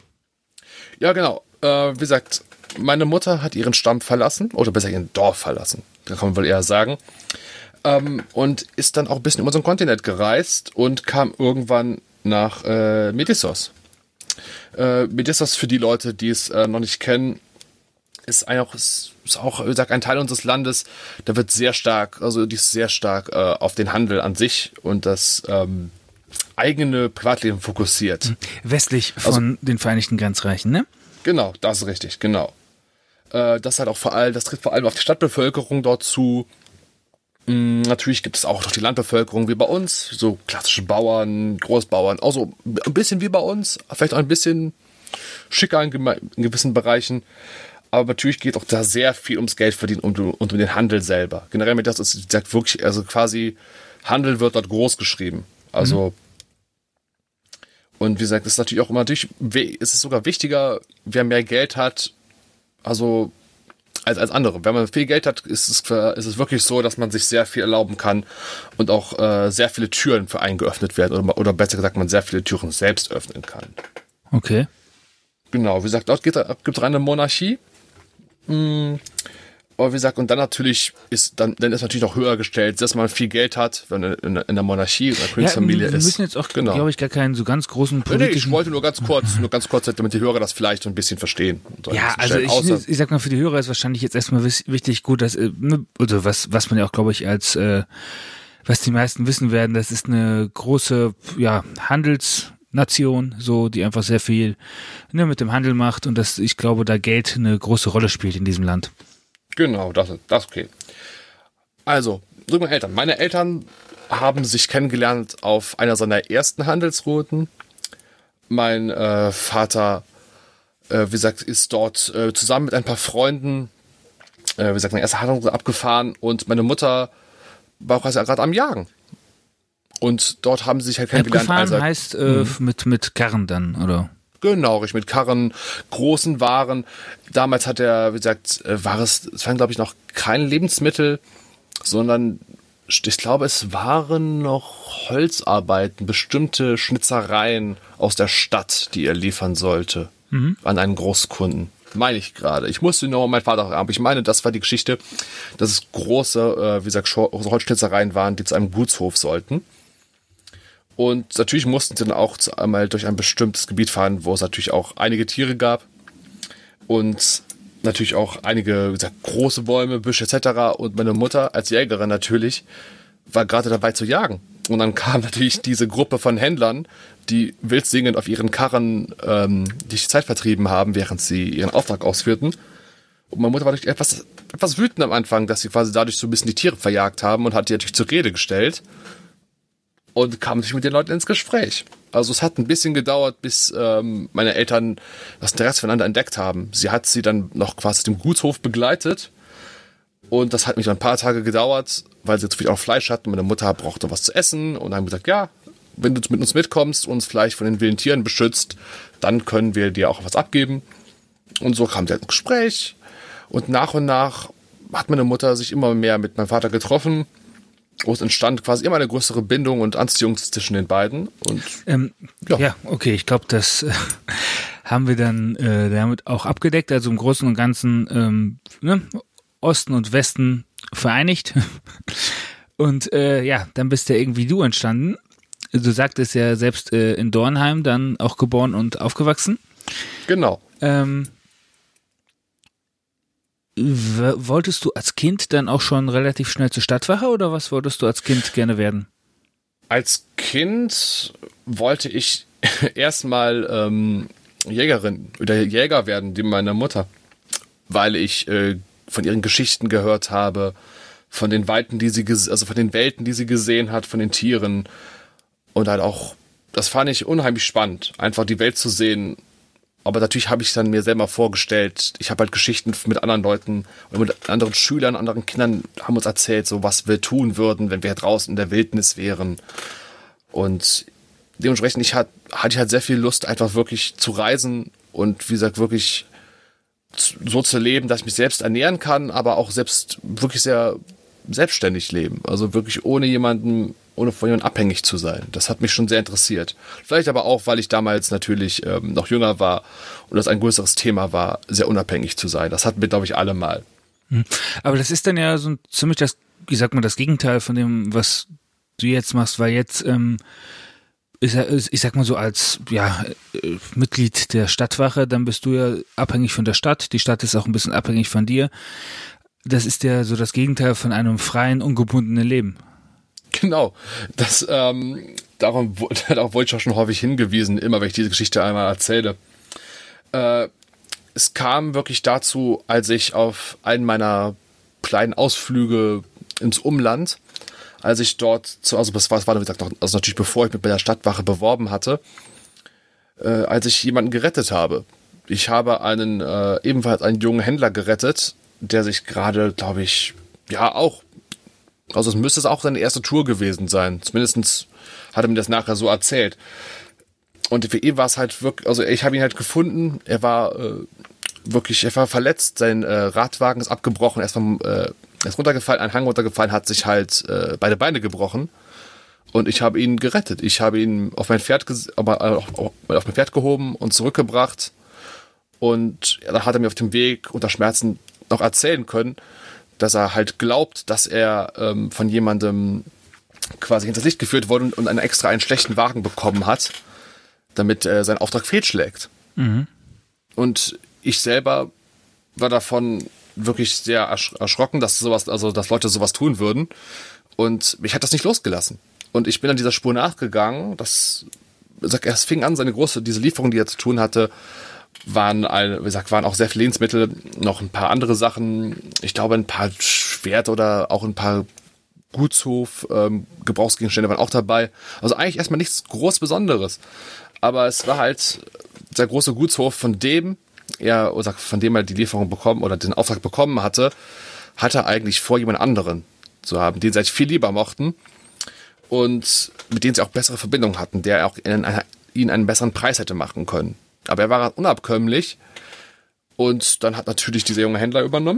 Ja, genau. Äh, wie gesagt, meine Mutter hat ihren Stamm verlassen, oder besser ihren Dorf verlassen, da kann man wohl eher sagen. Ähm, und ist dann auch ein bisschen über unseren Kontinent gereist und kam irgendwann nach äh, Medissos. Äh, Medissos, für die Leute, die es äh, noch nicht kennen, ist auch, ist, ist auch, wie gesagt, ein Teil unseres Landes. Da wird sehr stark, also die ist sehr stark äh, auf den Handel an sich und das ähm, eigene Privatleben fokussiert. Westlich von Also- den Vereinigten Grenzreichen, ne? Genau, das ist richtig, genau. Äh, das hat auch vor allem, das tritt vor allem auf die Stadtbevölkerung dort zu. Mm, natürlich gibt es auch noch die Landbevölkerung wie bei uns, so klassische Bauern, Großbauern, auch so ein bisschen wie bei uns, vielleicht auch ein bisschen schicker in, geme- in gewissen Bereichen. Aber natürlich geht auch da sehr viel ums Geld verdienen und um, und um den Handel selber. Generell mit das ist, wie gesagt, wirklich, also quasi Handel wird dort groß geschrieben. Also und wie gesagt, es ist natürlich auch immer natürlich, we- es ist sogar wichtiger, wer mehr Geld hat, also als, als andere. Wenn man viel Geld hat, ist es, für, ist es wirklich so, dass man sich sehr viel erlauben kann und auch äh, sehr viele Türen für einen geöffnet werden oder, oder besser gesagt, man sehr viele Türen selbst öffnen kann. Okay. Genau, wie gesagt, dort gibt es eine Monarchie. Mm, Aber wie gesagt, und dann natürlich ist dann, dann ist natürlich noch höher gestellt, dass man viel Geld hat, wenn man in, in der Monarchie oder Königsfamilie ja, wir ist. müssen jetzt auch, Genau. glaube ich, gar keinen so ganz großen Nee, nee, ich politischen... wollte nur ganz kurz, nur ganz kurz, damit die Hörer das vielleicht ein bisschen verstehen. Und ein Ja, bisschen also stellen. ich, Außer, ich sag mal, für die Hörer ist wahrscheinlich jetzt erstmal wiss- wichtig, gut, dass, äh, ne, also was, was man ja auch, glaube ich, als, äh, was die meisten wissen werden, das ist eine große, ja, Handelsnation, so, die einfach sehr viel, ne, mit dem Handel macht und dass, ich glaube, da Geld eine große Rolle spielt in diesem Land. Genau, das ist das ist okay. Also, zurück meine Eltern. Meine Eltern haben sich kennengelernt auf einer seiner ersten Handelsrouten. Mein äh, Vater, äh, wie gesagt, ist dort äh, zusammen mit ein paar Freunden, äh, wie gesagt, eine erste Handelsroute abgefahren und meine Mutter war auch gerade am Jagen. Und dort haben sie sich halt kennengelernt. Abgefahren Also, heißt äh, mit, mit Karren dann, oder? Genau, richtig, mit Karren, großen Waren. Damals hat er, wie gesagt, äh, war es, es waren, glaube ich, noch keine Lebensmittel, sondern ich glaube, es waren noch Holzarbeiten, bestimmte Schnitzereien aus der Stadt, die er liefern sollte mhm. an einen Großkunden. Meine ich gerade. Ich musste nur meinen Vater fragen, aber ich meine, das war die Geschichte, dass es große, äh, wie gesagt, Holzschnitzereien waren, die zu einem Gutshof sollten. Und natürlich mussten sie dann auch einmal durch ein bestimmtes Gebiet fahren, wo es natürlich auch einige Tiere gab und natürlich auch einige, wie gesagt, große Bäume, Büsche et cetera. Und meine Mutter als Jägerin natürlich war gerade dabei zu jagen. Und dann kam natürlich diese Gruppe von Händlern, die wild singend auf ihren Karren ähm, die Zeit vertrieben haben, während sie ihren Auftrag ausführten. Und meine Mutter war natürlich etwas, etwas wütend am Anfang, dass sie quasi dadurch so ein bisschen die Tiere verjagt haben und hat die natürlich zur Rede gestellt. Und kam natürlich mit den Leuten ins Gespräch. Also es hat ein bisschen gedauert, bis ähm, meine Eltern das Interesse voneinander entdeckt haben. Sie hat sie dann noch quasi dem Gutshof begleitet. Und das hat mich dann ein paar Tage gedauert, weil sie zu viel auch Fleisch hatten. Meine Mutter brauchte was zu essen. Und dann haben wir gesagt, ja, wenn du mit uns mitkommst und uns vielleicht von den wilden Tieren beschützt, dann können wir dir auch was abgeben. Und so kam sie ins Gespräch. Und nach und nach hat meine Mutter sich immer mehr mit meinem Vater getroffen. Es entstand quasi immer eine größere Bindung und Anziehung zwischen den beiden. Und ähm, ja. ja, okay, ich glaube, das äh, haben wir dann äh, damit auch abgedeckt. Also im Großen und Ganzen ähm, ne, Osten und Westen vereinigt. Und äh, ja, dann bist ja irgendwie du entstanden. Du sagtest ja selbst äh, in Dornheim dann auch geboren und aufgewachsen. Genau. Ähm, w- wolltest du als Kind dann auch schon relativ schnell zur Stadtwache oder was wolltest du als Kind gerne werden? Als Kind wollte ich erstmal ähm, Jägerin oder Jäger werden, wie meine Mutter, weil ich äh, von ihren Geschichten gehört habe, von den Weiten, die sie ges- also von den Welten, die sie gesehen hat, von den Tieren und halt auch, das fand ich unheimlich spannend, einfach die Welt zu sehen aber natürlich habe ich dann mir selber vorgestellt, ich habe halt Geschichten mit anderen Leuten oder mit anderen Schülern, anderen Kindern haben uns erzählt, so was wir tun würden, wenn wir draußen in der Wildnis wären. Und dementsprechend ich hat, hatte ich halt sehr viel Lust, einfach wirklich zu reisen und wie gesagt, wirklich so zu leben, dass ich mich selbst ernähren kann, aber auch selbst wirklich sehr selbstständig leben. Also wirklich ohne jemanden, ohne von jemandem abhängig zu sein. Das hat mich schon sehr interessiert. Vielleicht aber auch, weil ich damals natürlich ähm, noch jünger war und das ein größeres Thema war, sehr unabhängig zu sein. Das hatten wir, glaube ich, alle mal. Aber das ist dann ja so ziemlich das, wie sagt man, das Gegenteil von dem, was du jetzt machst, weil jetzt ähm, ist ja, ich sag mal so, als ja, Mitglied der Stadtwache, dann bist du ja abhängig von der Stadt. Die Stadt ist auch ein bisschen abhängig von dir. Das ist ja so das Gegenteil von einem freien, ungebundenen Leben. Genau. Das, ähm, darum, darauf wollte ich auch schon häufig hingewiesen, immer wenn ich diese Geschichte einmal erzähle. Äh, es kam wirklich dazu, als ich auf einen meiner kleinen Ausflüge ins Umland, als ich dort, zu, also das war, das war wie gesagt noch, also natürlich bevor ich mich bei der Stadtwache beworben hatte, äh, als ich jemanden gerettet habe. Ich habe einen, äh, ebenfalls einen jungen Händler gerettet, der sich gerade, glaube ich, ja auch, also es müsste es auch seine erste Tour gewesen sein. Zumindest hat er mir das nachher so erzählt. Und für ihn war es halt wirklich, also ich habe ihn halt gefunden, er war äh, wirklich, er war verletzt, sein äh, Radwagen ist abgebrochen, er ist vom, äh, er ist runtergefallen, ein Hang runtergefallen, hat sich halt äh, beide Beine gebrochen und ich habe ihn gerettet. Ich habe ihn auf mein Pferd, ges- aber, äh, auf, auf mein Pferd gehoben und zurückgebracht und ja, dann hat er mir auf dem Weg unter Schmerzen noch erzählen können, dass er halt glaubt, dass er ähm, von jemandem quasi hinters Licht geführt wurde und einen extra einen schlechten Wagen bekommen hat, damit äh, sein Auftrag fehlschlägt. Mhm. Und ich selber war davon wirklich sehr ersch- erschrocken, dass sowas, also dass Leute sowas tun würden. Und mich hat das nicht losgelassen. Und ich bin an dieser Spur nachgegangen. Das, es fing an, seine große, diese Lieferung, die er zu tun hatte, waren, ein, wie gesagt, waren auch sehr viele Lebensmittel, noch ein paar andere Sachen. Ich glaube, ein paar Schwert oder auch ein paar Gutshof, ähm, Gebrauchsgegenstände waren auch dabei. Also eigentlich erstmal nichts groß Besonderes. Aber es war halt der große Gutshof, von dem er, oder von dem er die Lieferung bekommen oder den Auftrag bekommen hatte, hatte er eigentlich vor, jemand anderen zu haben, den sie halt viel lieber mochten und mit denen sie auch bessere Verbindungen hatten, der auch ihnen, ihnen einen besseren Preis hätte machen können. Aber er war unabkömmlich und dann hat natürlich dieser junge Händler übernommen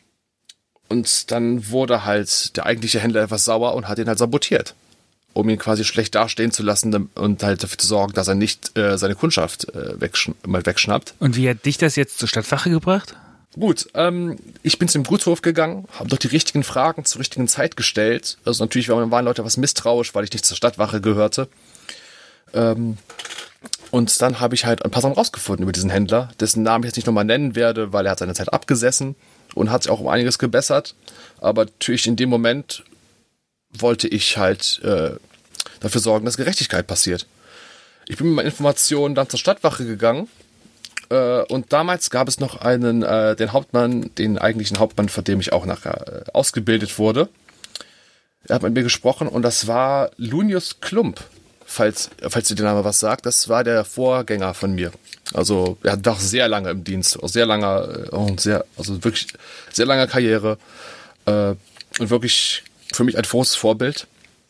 und dann wurde halt der eigentliche Händler etwas sauer und hat ihn halt sabotiert, um ihn quasi schlecht dastehen zu lassen und halt dafür zu sorgen, dass er nicht äh, seine Kundschaft äh, wegschn- mal wegschnappt. Und wie hat dich das jetzt zur Stadtwache gebracht? Gut, ähm, ich bin zum Gutshof gegangen, habe doch die richtigen Fragen zur richtigen Zeit gestellt. Also natürlich waren Leute etwas misstrauisch, weil ich nicht zur Stadtwache gehörte. Ähm, und dann habe ich halt ein paar Sachen rausgefunden über diesen Händler, dessen Namen ich jetzt nicht nochmal nennen werde, weil er hat seine Zeit abgesessen und hat sich auch um einiges gebessert. Aber natürlich in dem Moment wollte ich halt äh, dafür sorgen, dass Gerechtigkeit passiert. Ich bin mit meinen Informationen dann zur Stadtwache gegangen äh, und damals gab es noch einen, äh, den Hauptmann, den eigentlichen Hauptmann, von dem ich auch nachher äh, ausgebildet wurde. Er hat mit mir gesprochen und das war Lunius Klump, falls, falls dir der Name was sagt. Das war der Vorgänger von mir. Also er war sehr lange im Dienst, sehr langer, äh, sehr, also wirklich sehr lange Karriere äh, und wirklich für mich ein großes Vorbild.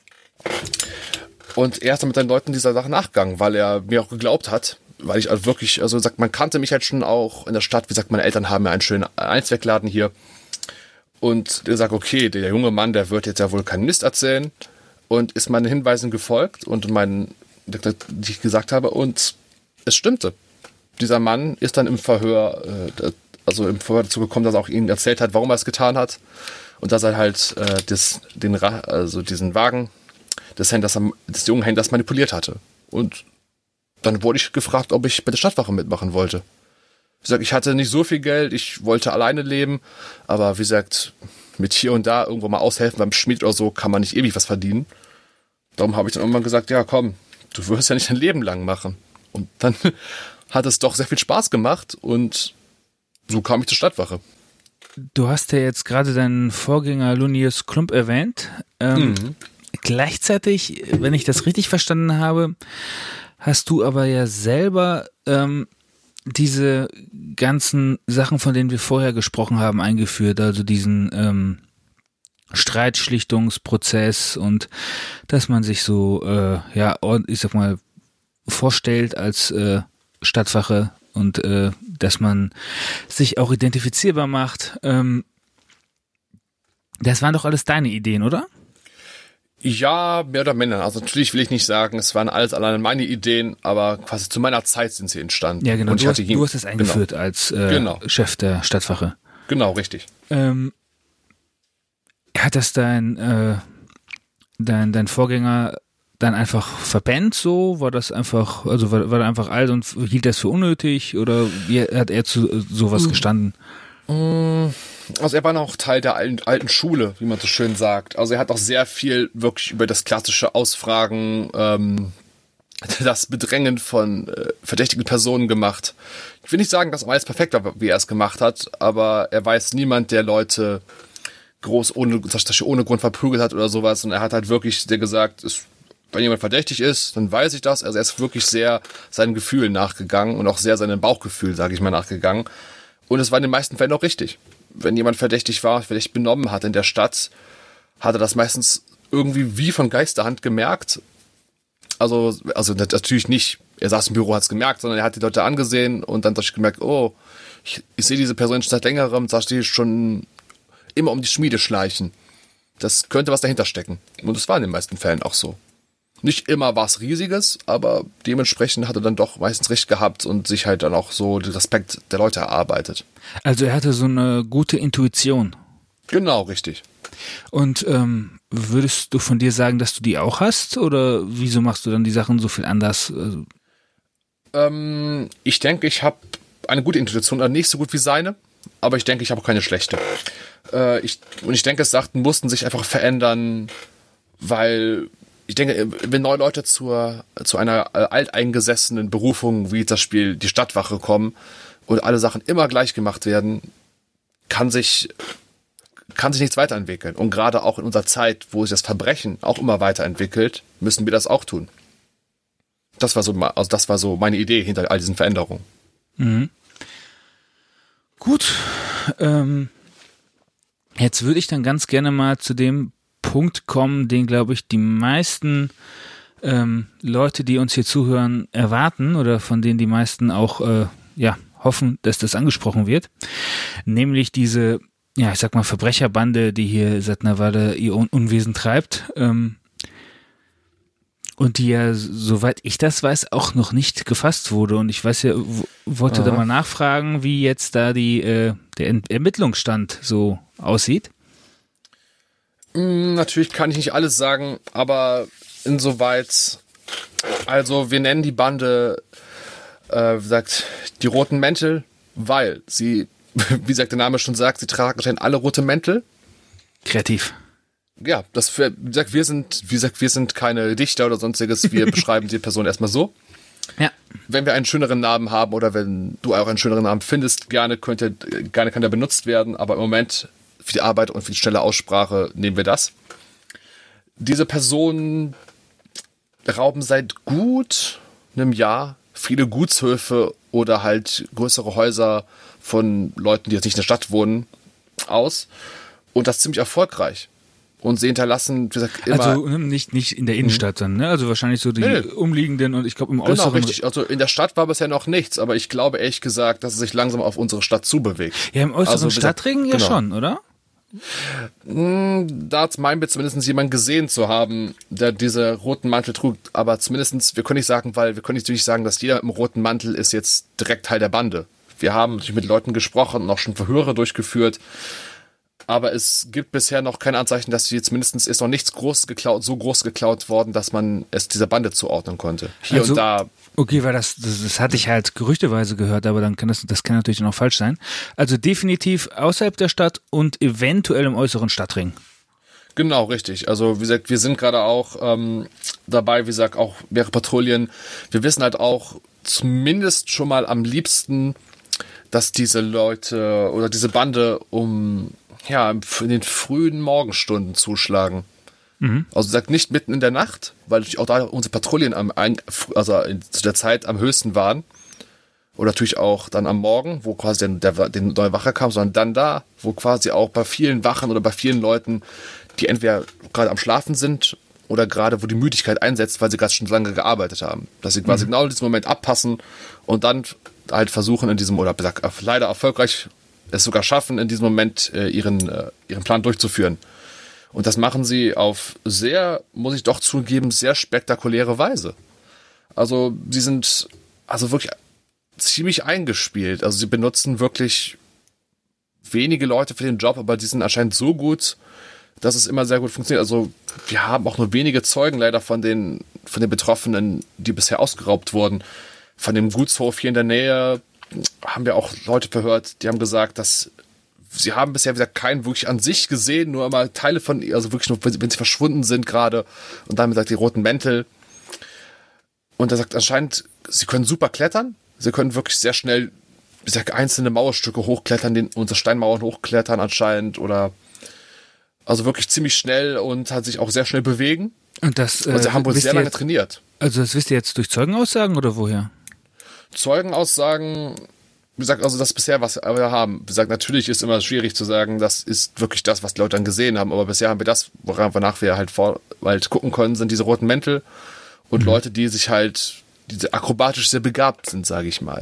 Und er ist dann mit seinen Leuten dieser Sache nachgegangen, weil er mir auch geglaubt hat, weil ich also wirklich, also sagt, man kannte mich halt schon auch in der Stadt, wie gesagt, meine Eltern haben ja einen schönen Einzweckladen hier. Und er sagt, okay, der junge Mann, der wird jetzt ja wohl keinen Mist erzählen und ist meinen Hinweisen gefolgt und meinen, die ich gesagt habe, und es stimmte. Dieser Mann ist dann im Verhör, also im Verhör dazu gekommen, dass er auch ihnen erzählt hat, warum er es getan hat. Und dass er halt äh, das, den, also diesen Wagen des, Händlers, des jungen Händlers manipuliert hatte. Und dann wurde ich gefragt, ob ich bei der Stadtwache mitmachen wollte. Wie gesagt, ich hatte nicht so viel Geld, ich wollte alleine leben, aber wie gesagt, mit hier und da irgendwo mal aushelfen beim Schmied oder so kann man nicht ewig was verdienen. Darum habe ich dann irgendwann gesagt, ja komm, du wirst ja nicht dein Leben lang machen. Und dann hat es doch sehr viel Spaß gemacht und so kam ich zur Stadtwache. Du hast ja jetzt gerade deinen Vorgänger Lunius Klump erwähnt. Ähm, mhm. Gleichzeitig, wenn ich das richtig verstanden habe, hast du aber ja selber ähm, diese ganzen Sachen, von denen wir vorher gesprochen haben, eingeführt, also diesen ähm, Streitschlichtungsprozess und dass man sich so, äh, ja, ich sag mal, vorstellt als äh, Stadtwache und äh, dass man sich auch identifizierbar macht. Ähm, das waren doch alles deine Ideen, oder? Ja, mehr oder minder. Also natürlich will ich nicht sagen, es waren alles alleine meine Ideen, aber quasi zu meiner Zeit sind sie entstanden. Ja, genau. Und du, ich hast, hatte ihn, du hast es eingeführt genau. als äh, genau. Chef der Stadtwache. Genau, richtig. Ähm, hat das dein, äh, dein, dein Vorgänger dann einfach verpennt so? War das einfach, also war, war er einfach alt und hielt das für unnötig oder wie hat er zu äh, sowas mhm. gestanden? Also er war noch Teil der alten, alten Schule, wie man so schön sagt. Also er hat auch sehr viel wirklich über das klassische Ausfragen, ähm, das Bedrängen von äh, verdächtigen Personen gemacht. Ich will nicht sagen, dass alles perfekt war, wie er es gemacht hat, aber er war jetzt niemand, der Leute groß ohne, ohne Grund verprügelt hat oder sowas. Und er hat halt wirklich der gesagt, es, wenn jemand verdächtig ist, dann weiß ich das. Also er ist wirklich sehr seinen Gefühlen nachgegangen und auch sehr seinem Bauchgefühl, sage ich mal, nachgegangen. Und es war in den meisten Fällen auch richtig. Wenn jemand verdächtig war, verdächtig benommen hat in der Stadt, hat er das meistens irgendwie wie von Geisterhand gemerkt. Also, also natürlich nicht, er saß im Büro, hat es gemerkt, sondern er hat die Leute angesehen und dann hat er gemerkt, oh, ich, ich sehe diese Person schon seit längerem, da stehe ich schon immer um die Schmiede schleichen. Das könnte was dahinter stecken. Und das war in den meisten Fällen auch so. Nicht immer war es Riesiges, aber dementsprechend hat er dann doch meistens recht gehabt und sich halt dann auch so den Respekt der Leute erarbeitet. Also er hatte so eine gute Intuition. Genau, richtig. Und ähm, würdest du von dir sagen, dass du die auch hast? Oder wieso machst du dann die Sachen so viel anders? Also ähm, ich denke, ich habe eine gute Intuition, nicht so gut wie seine, aber ich denke, ich habe auch keine schlechte. Äh, ich, und ich denke, es sagten, mussten sich einfach verändern, weil ich denke, wenn neue Leute zur, zu einer alteingesessenen Berufung wie das Spiel die Stadtwache kommen und alle Sachen immer gleich gemacht werden, kann sich, kann sich nichts weiterentwickeln. Und gerade auch in unserer Zeit, wo sich das Verbrechen auch immer weiterentwickelt, müssen wir das auch tun. Das war so, also das war so meine Idee hinter all diesen Veränderungen. Mhm. Gut. Ähm, jetzt würde ich dann ganz gerne mal zu dem Punkt kommen, den, glaube ich, die meisten ähm, Leute, die uns hier zuhören, erwarten oder von denen die meisten auch äh, ja, hoffen, dass das angesprochen wird. Nämlich diese, ja, ich sag mal, Verbrecherbande, die hier seit einer Weile ihr Un- Unwesen treibt. Ähm, und die ja, soweit ich das weiß, auch noch nicht gefasst wurde. Und ich weiß ja, w- wollte Aha. da mal nachfragen, wie jetzt da die äh, der Ent- Ermittlungsstand so aussieht. Natürlich kann ich nicht alles sagen, aber insoweit, also wir nennen die Bande, äh, wie gesagt, die roten Mäntel, weil sie, wie gesagt, der Name schon sagt, sie tragen anscheinend alle rote Mäntel. Kreativ. Ja, das, wie gesagt, wir sind, wie gesagt, wir sind keine Dichter oder sonstiges, wir beschreiben die Person erstmal so. Ja. Wenn wir einen schöneren Namen haben oder wenn du auch einen schöneren Namen findest, gerne könnte, gerne kann der benutzt werden, aber im Moment für die Arbeit und für die schnelle Aussprache nehmen wir das. Diese Personen rauben seit gut einem Jahr viele Gutshöfe oder halt größere Häuser von Leuten, die jetzt nicht in der Stadt wohnen, aus. Und das ziemlich erfolgreich. Und sie hinterlassen, wie gesagt, immer... Also nicht, nicht in der Innenstadt dann, ne? Also wahrscheinlich so die nee. umliegenden und ich glaube im äußeren... Genau, richtig. Also in der Stadt war bisher noch nichts, aber ich glaube ehrlich gesagt, dass es sich langsam auf unsere Stadt zubewegt. Ja, im äußeren also, Stadtring ja genau. schon, oder? Da meinen wir zumindest jemanden gesehen zu haben, der diese roten Mantel trug. Aber zumindest, wir können nicht sagen, weil wir können nicht natürlich sagen, dass jeder im roten Mantel ist jetzt direkt Teil der Bande. Wir haben natürlich mit Leuten gesprochen und auch schon Verhöre durchgeführt. Aber es gibt bisher noch keine Anzeichen, dass sie zumindest ist noch nichts groß geklaut, so groß geklaut worden, dass man es dieser Bande zuordnen konnte. Hier also, und da. Okay, weil das, das, das hatte ich halt gerüchteweise gehört, aber dann kann das, das kann natürlich noch falsch sein. Also definitiv außerhalb der Stadt und eventuell im äußeren Stadtring. Genau, richtig. Also wie gesagt, wir sind gerade auch ähm, dabei, wie gesagt, auch mehrere Patrouillen. Wir wissen halt auch zumindest schon mal am liebsten, dass diese Leute oder diese Bande um ja in den frühen Morgenstunden zuschlagen. Mhm. Also wie gesagt, nicht mitten in der Nacht, weil auch da unsere Patrouillen am, also zu der Zeit am höchsten waren. oder natürlich auch dann am Morgen, wo quasi der, der, der neue Wache kam, sondern dann da, wo quasi auch bei vielen Wachen oder bei vielen Leuten, die entweder gerade am Schlafen sind oder gerade wo die Müdigkeit einsetzt, weil sie gerade schon lange gearbeitet haben. Dass sie quasi mhm. genau in diesem Moment abpassen und dann halt versuchen in diesem, oder leider erfolgreich es sogar schaffen, in diesem Moment äh, ihren, äh, ihren Plan durchzuführen. Und das machen sie auf sehr, muss ich doch zugeben, sehr spektakuläre Weise. Also sie sind also wirklich ziemlich eingespielt. Also sie benutzen wirklich wenige Leute für den Job, aber die sind anscheinend so gut, dass es immer sehr gut funktioniert. Also wir haben auch nur wenige Zeugen leider von den, von den Betroffenen, die bisher ausgeraubt wurden. Von dem Gutshof hier in der Nähe haben wir auch Leute verhört, die haben gesagt, dass sie haben bisher wieder keinen wirklich an sich gesehen, nur immer Teile von, also wirklich nur, wenn sie verschwunden sind gerade und dann sagt die roten Mäntel. Und er sagt anscheinend, sie können super klettern, sie können wirklich sehr schnell, wie gesagt, einzelne Mauerstücke hochklettern, den, unsere Steinmauern hochklettern anscheinend oder also wirklich ziemlich schnell und hat sich auch sehr schnell bewegen. Und das äh, und sie haben wohl sehr lange jetzt, trainiert. Also das wisst ihr jetzt durch Zeugenaussagen oder woher? Zeugenaussagen, wie gesagt, also das bisher, was wir haben. Wie gesagt, natürlich ist immer schwierig zu sagen, das ist wirklich das, was die Leute dann gesehen haben, aber bisher haben wir das, wonach wir halt, vor, halt gucken können, sind diese roten Mäntel und mhm. Leute, die sich halt, die akrobatisch sehr begabt sind, sage ich mal.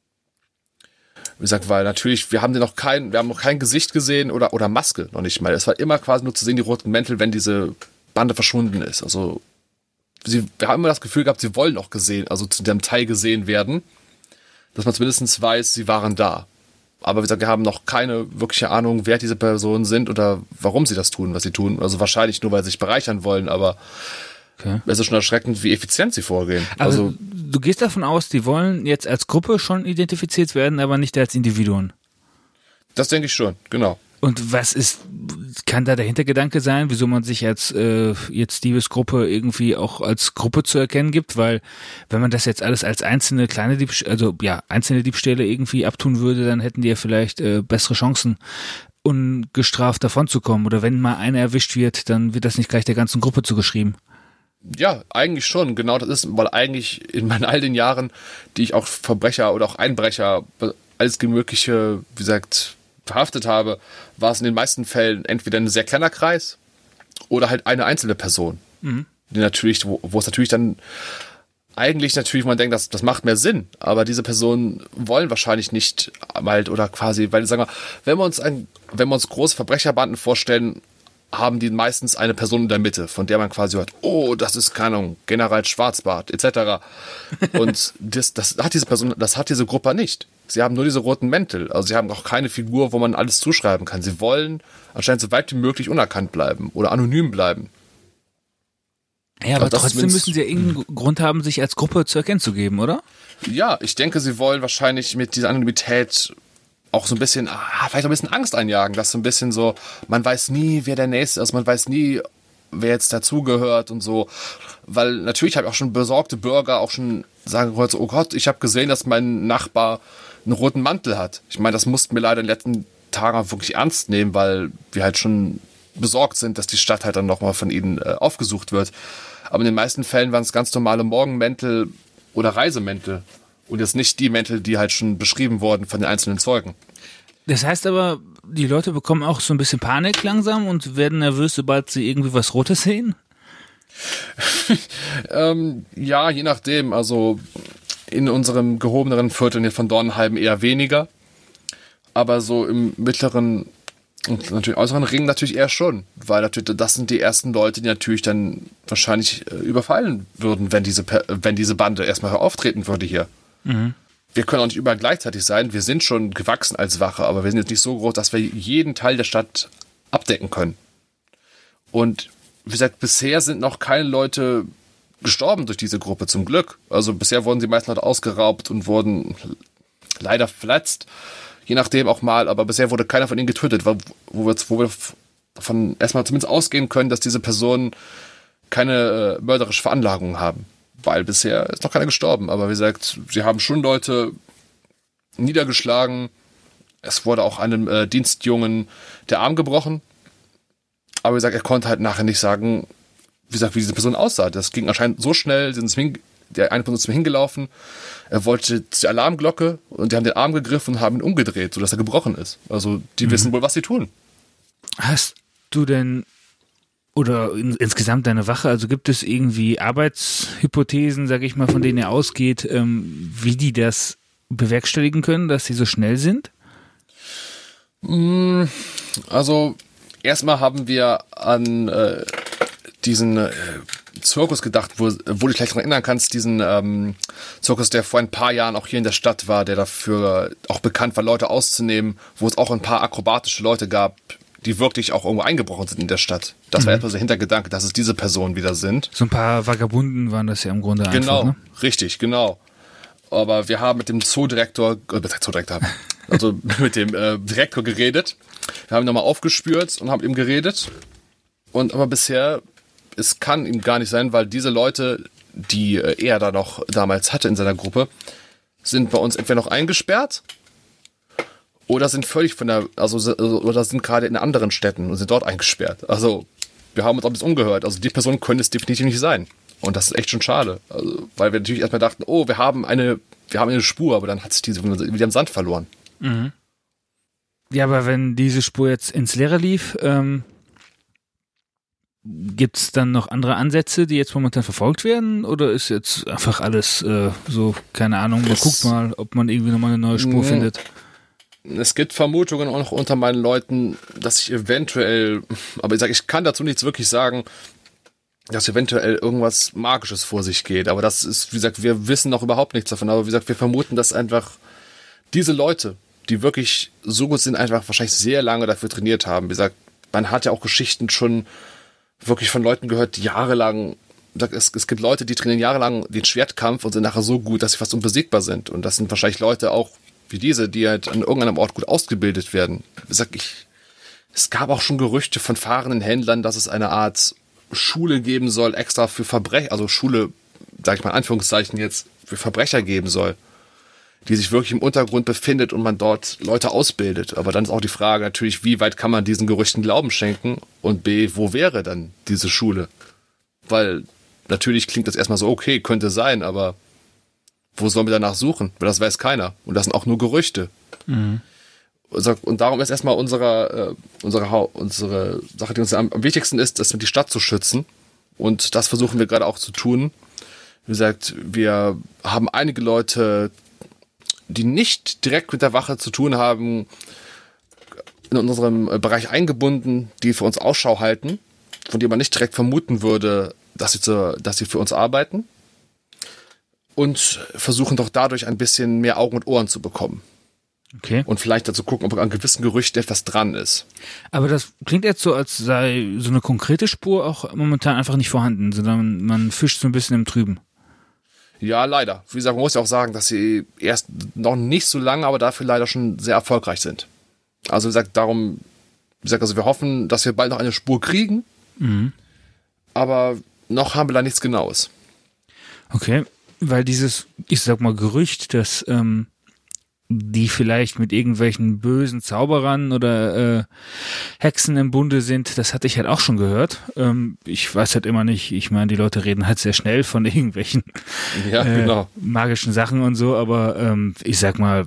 Wie gesagt, weil natürlich, wir haben noch kein, wir haben noch kein Gesicht gesehen oder, oder Maske noch nicht mal. Es war immer quasi nur zu sehen, die roten Mäntel, wenn diese Bande verschwunden ist. Also, sie, wir haben immer das Gefühl gehabt, sie wollen auch gesehen, also zu dem Teil gesehen werden, dass man zumindest weiß, sie waren da. Aber wie gesagt, wir haben noch keine wirkliche Ahnung, wer diese Personen sind oder warum sie das tun, was sie tun. Also wahrscheinlich nur, weil sie sich bereichern wollen, aber okay. Es ist schon erschreckend, wie effizient sie vorgehen. Aber also du gehst davon aus, die wollen jetzt als Gruppe schon identifiziert werden, aber nicht als Individuen. Das denke ich schon, genau. Und was ist, kann da der Hintergedanke sein, wieso man sich als äh, jetzt Diebesgruppe irgendwie auch als Gruppe zu erkennen gibt? Weil wenn man das jetzt alles als einzelne kleine Diebstähle, also ja, einzelne Diebstähle irgendwie abtun würde, dann hätten die ja vielleicht äh, bessere Chancen, ungestraft davonzukommen. Oder wenn mal einer erwischt wird, dann wird das nicht gleich der ganzen Gruppe zugeschrieben. Ja, eigentlich schon. Genau das ist, weil eigentlich in meinen all den Jahren, die ich auch Verbrecher oder auch Einbrecher, alles Mögliche, wie gesagt, verhaftet habe, war es in den meisten Fällen entweder ein sehr kleiner Kreis oder halt eine einzelne Person. Mhm. Die natürlich, wo, wo es natürlich dann eigentlich natürlich, man denkt, das, das macht mehr Sinn, aber diese Personen wollen wahrscheinlich nicht halt oder quasi, weil sagen wir, wenn wir uns ein, wenn wir uns große Verbrecherbanden vorstellen, haben die meistens eine Person in der Mitte, von der man quasi hört, oh, das ist, keine Ahnung, General Schwarzbart, et cetera. Und das, das hat diese Person, das hat diese Gruppe nicht. Sie haben nur diese roten Mäntel. Also sie haben auch keine Figur, wo man alles zuschreiben kann. Sie wollen anscheinend so weit wie möglich unerkannt bleiben oder anonym bleiben. Ja, aber trotzdem müssen sie ja irgendeinen Grund haben, sich als Gruppe zu erkennen zu geben, oder? Ja, ich denke, sie wollen wahrscheinlich mit dieser Anonymität auch so ein bisschen, ah, vielleicht auch ein bisschen Angst einjagen, dass so ein bisschen so, man weiß nie, wer der Nächste ist, man weiß nie, wer jetzt dazugehört und so, weil natürlich habe ich auch schon besorgte Bürger auch schon sagen gehört, so, oh Gott, ich habe gesehen, dass mein Nachbar einen roten Mantel hat. Ich meine, das mussten wir leider in den letzten Tagen wirklich ernst nehmen, weil wir halt schon besorgt sind, dass die Stadt halt dann nochmal von ihnen äh, aufgesucht wird. Aber in den meisten Fällen waren es ganz normale Morgenmäntel oder Reisemäntel. Und jetzt nicht die Mäntel, die halt schon beschrieben wurden von den einzelnen Zeugen. Das heißt aber, die Leute bekommen auch so ein bisschen Panik langsam und werden nervös, sobald sie irgendwie was Rotes sehen? ähm, ja, je nachdem. Also in unserem gehobeneren Viertel von Dornheim eher weniger. Aber so im mittleren und natürlich äußeren Ring natürlich eher schon. Weil natürlich das sind die ersten Leute, die natürlich dann wahrscheinlich äh, überfallen würden, wenn diese, wenn diese Bande erstmal auftreten würde hier. Mhm. Wir können auch nicht überall gleichzeitig sein. Wir sind schon gewachsen als Wache, aber wir sind jetzt nicht so groß, dass wir jeden Teil der Stadt abdecken können. Und wie gesagt, bisher sind noch keine Leute gestorben durch diese Gruppe, zum Glück. Also bisher wurden die meisten Leute ausgeraubt und wurden leider verletzt. Je nachdem auch mal, aber bisher wurde keiner von ihnen getötet, wo wir, wo wir davon erstmal zumindest ausgehen können, dass diese Personen keine äh, mörderische Veranlagung haben. Weil bisher ist noch keiner gestorben. Aber wie gesagt, sie haben schon Leute niedergeschlagen. Es wurde auch einem äh, Dienstjungen der Arm gebrochen. Aber wie gesagt, er konnte halt nachher nicht sagen, wie gesagt, wie diese Person aussah. Das ging anscheinend so schnell, sie sind der eine Person ist mir hingelaufen, er wollte zur Alarmglocke und die haben den Arm gegriffen und haben ihn umgedreht, sodass er gebrochen ist. Also die mhm. wissen wohl, was sie tun. Hast du denn, oder in, insgesamt deine Wache, also gibt es irgendwie Arbeitshypothesen, sag ich mal, von denen ihr ausgeht, ähm, wie die das bewerkstelligen können, dass sie so schnell sind? Also erstmal haben wir an äh, diesen äh, Zirkus gedacht, wo, wo du dich vielleicht daran erinnern kannst, diesen ähm, Zirkus, der vor ein paar Jahren auch hier in der Stadt war, der dafür auch bekannt war, Leute auszunehmen, wo es auch ein paar akrobatische Leute gab, die wirklich auch irgendwo eingebrochen sind in der Stadt. Das mhm. war erstmal so der Hintergedanke, dass es diese Personen wieder sind. So ein paar Vagabunden waren das ja im Grunde einfach, Genau, ne? richtig, genau. Aber wir haben mit dem Zoodirektor, äh, mit dem Zoodirektor, also mit dem äh, Direktor geredet. Wir haben ihn nochmal aufgespürt und haben mit ihm geredet. Und aber bisher, es kann ihm gar nicht sein, weil diese Leute, die äh, er da noch damals hatte in seiner Gruppe, sind bei uns entweder noch eingesperrt oder sind völlig von der, also oder sind gerade in anderen Städten und sind dort eingesperrt. Also wir haben uns auch ein bisschen umgehört. Also die Person könnte es definitiv nicht sein. Und das ist echt schon schade. Also, weil wir natürlich erstmal dachten, oh, wir haben eine, wir haben eine Spur, aber dann hat sich diese wieder im Sand verloren. Mhm. Ja, aber wenn diese Spur jetzt ins Leere lief, ähm, gibt es dann noch andere Ansätze, die jetzt momentan verfolgt werden? Oder ist jetzt einfach alles äh, so, keine Ahnung, man guckt mal, ob man irgendwie nochmal eine neue Spur nee. findet? Es gibt Vermutungen auch noch unter meinen Leuten, dass ich eventuell, aber ich sage, ich kann dazu nichts wirklich sagen, dass eventuell irgendwas Magisches vor sich geht. Aber das ist, wie gesagt, wir wissen noch überhaupt nichts davon. Aber wie gesagt, wir vermuten, dass einfach diese Leute, die wirklich so gut sind, einfach wahrscheinlich sehr lange dafür trainiert haben. Wie gesagt, man hat ja auch Geschichten schon wirklich von Leuten gehört, die jahrelang, es, es gibt Leute, die trainieren jahrelang den Schwertkampf und sind nachher so gut, dass sie fast unbesiegbar sind. Und das sind wahrscheinlich Leute auch wie diese, die halt an irgendeinem Ort gut ausgebildet werden. Wie gesagt, ich, es gab auch schon Gerüchte von fahrenden Händlern, dass es eine Art Schule geben soll, extra für Verbrecher, also Schule, sag ich mal in Anführungszeichen jetzt, für Verbrecher geben soll, die sich wirklich im Untergrund befindet und man dort Leute ausbildet. Aber dann ist auch die Frage natürlich, wie weit kann man diesen Gerüchten Glauben schenken und B, wo wäre dann diese Schule? Weil natürlich klingt das erstmal so, okay, könnte sein, aber wo sollen wir danach suchen? Weil das weiß keiner. Und das sind auch nur Gerüchte. Mhm. Und darum ist erstmal unsere, unsere, unsere Sache, die uns am, am wichtigsten ist, ist, die Stadt zu schützen. Und das versuchen wir gerade auch zu tun. Wie gesagt, wir haben einige Leute, die nicht direkt mit der Wache zu tun haben, in unserem Bereich eingebunden, die für uns Ausschau halten, von denen man nicht direkt vermuten würde, dass sie, zu, dass sie für uns arbeiten. Und versuchen doch dadurch ein bisschen mehr Augen und Ohren zu bekommen. Okay. Und vielleicht dazu gucken, ob an gewissen Gerüchten etwas dran ist. Aber das klingt jetzt so, als sei so eine konkrete Spur auch momentan einfach nicht vorhanden, sondern man fischt so ein bisschen im Trüben. Ja, leider. Wie gesagt, man muss ja auch sagen, dass sie erst noch nicht so lange, aber dafür leider schon sehr erfolgreich sind. Also wie gesagt, darum, wie gesagt, also wir hoffen, dass wir bald noch eine Spur kriegen. Mhm. Aber noch haben wir da nichts Genaues. Okay, weil dieses, ich sag mal, Gerücht, dass ähm, die vielleicht mit irgendwelchen bösen Zauberern oder äh, Hexen im Bunde sind, das hatte ich halt auch schon gehört. Ähm, ich weiß halt immer nicht, ich meine, die Leute reden halt sehr schnell von irgendwelchen ja, äh, genau. magischen Sachen und so, aber ähm, ich sag mal,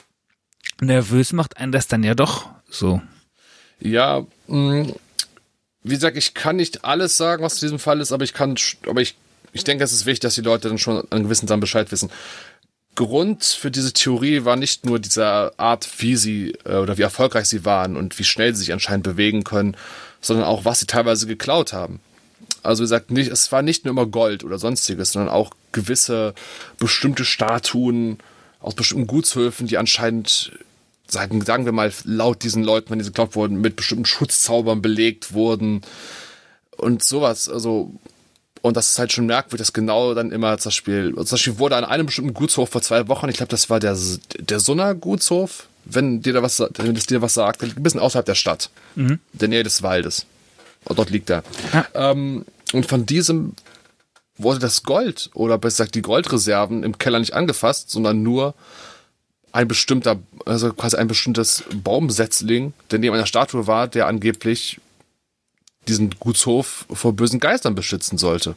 nervös macht einen das dann ja doch so. Ja, mh, wie gesagt, ich kann nicht alles sagen, was in diesem Fall ist, aber ich kann, aber ich, ich denke, es ist wichtig, dass die Leute dann schon an gewissen Sachen Bescheid wissen. Grund für diese Theorie war nicht nur diese Art, wie sie äh, oder wie erfolgreich sie waren und wie schnell sie sich anscheinend bewegen können, sondern auch, was sie teilweise geklaut haben. Also wie gesagt, nicht, es war nicht nur immer Gold oder sonstiges, sondern auch gewisse bestimmte Statuen aus bestimmten Gutshöfen, die anscheinend, sagen, sagen wir mal, laut diesen Leuten, wenn diese geklaut wurden, mit bestimmten Schutzzaubern belegt wurden und sowas. Also und das ist halt schon merkwürdig, dass genau dann immer das Spiel, also das Spiel wurde an einem bestimmten Gutshof vor zwei Wochen, ich glaube, das war der, der Sunner Gutshof, wenn dir da was, wenn es dir was sagt, ein bisschen außerhalb der Stadt, mhm. in der Nähe des Waldes. Und dort liegt er. Ja. Ähm, und von diesem wurde das Gold, oder besser gesagt die Goldreserven im Keller nicht angefasst, sondern nur ein bestimmter, also quasi ein bestimmtes Baumsetzling, der neben einer Statue war, der angeblich diesen Gutshof vor bösen Geistern beschützen sollte.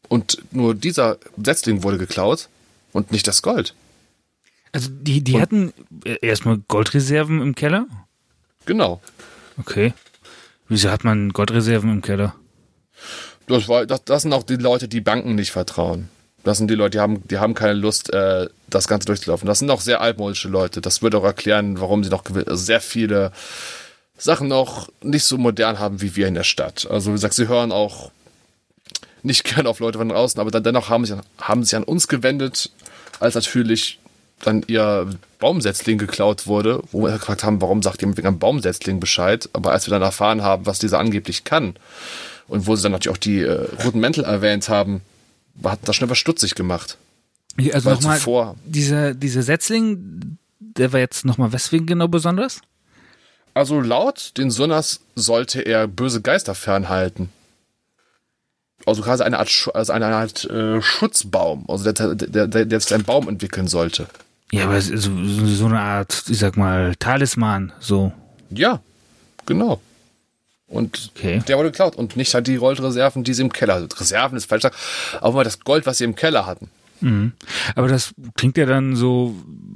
Und nur dieser Setzling wurde geklaut und nicht das Gold. Also die, die hatten erstmal Goldreserven im Keller? Genau. Okay. Wieso hat man Goldreserven im Keller? Das, war, das, das sind auch die Leute, die Banken nicht vertrauen. Das sind die Leute, die haben, die haben keine Lust, äh, das Ganze durchzulaufen. Das sind auch sehr altmodische Leute. Das würde auch erklären, warum sie noch also sehr viele Sachen noch nicht so modern haben wie wir in der Stadt. Also wie gesagt, sie hören auch nicht gerne auf Leute von draußen, aber dann dennoch haben sie, haben sie an uns gewendet, als natürlich dann ihr Baumsetzling geklaut wurde, wo wir gefragt haben, warum sagt jemand wegen einem Baumsetzling Bescheid, aber als wir dann erfahren haben, was dieser angeblich kann und wo sie dann natürlich auch die äh, roten Mäntel erwähnt haben, hat das schnell was stutzig gemacht. Ja, also nochmal, dieser, dieser Setzling, der war jetzt nochmal weswegen genau besonders? Also laut den Sunnas sollte er böse Geister fernhalten. Also quasi eine Art, also eine Art äh, Schutzbaum, also der, der, der, der jetzt einen Baum entwickeln sollte. Ja, aber so, so eine Art, ich sag mal, Talisman, so. Ja, genau. Und okay. Der wurde geklaut und nicht halt die Goldreserven, die sie im Keller hatten. Reserven ist falsch gesagt, aber mal das Gold, was sie im Keller hatten. Mhm. Aber das klingt ja dann so,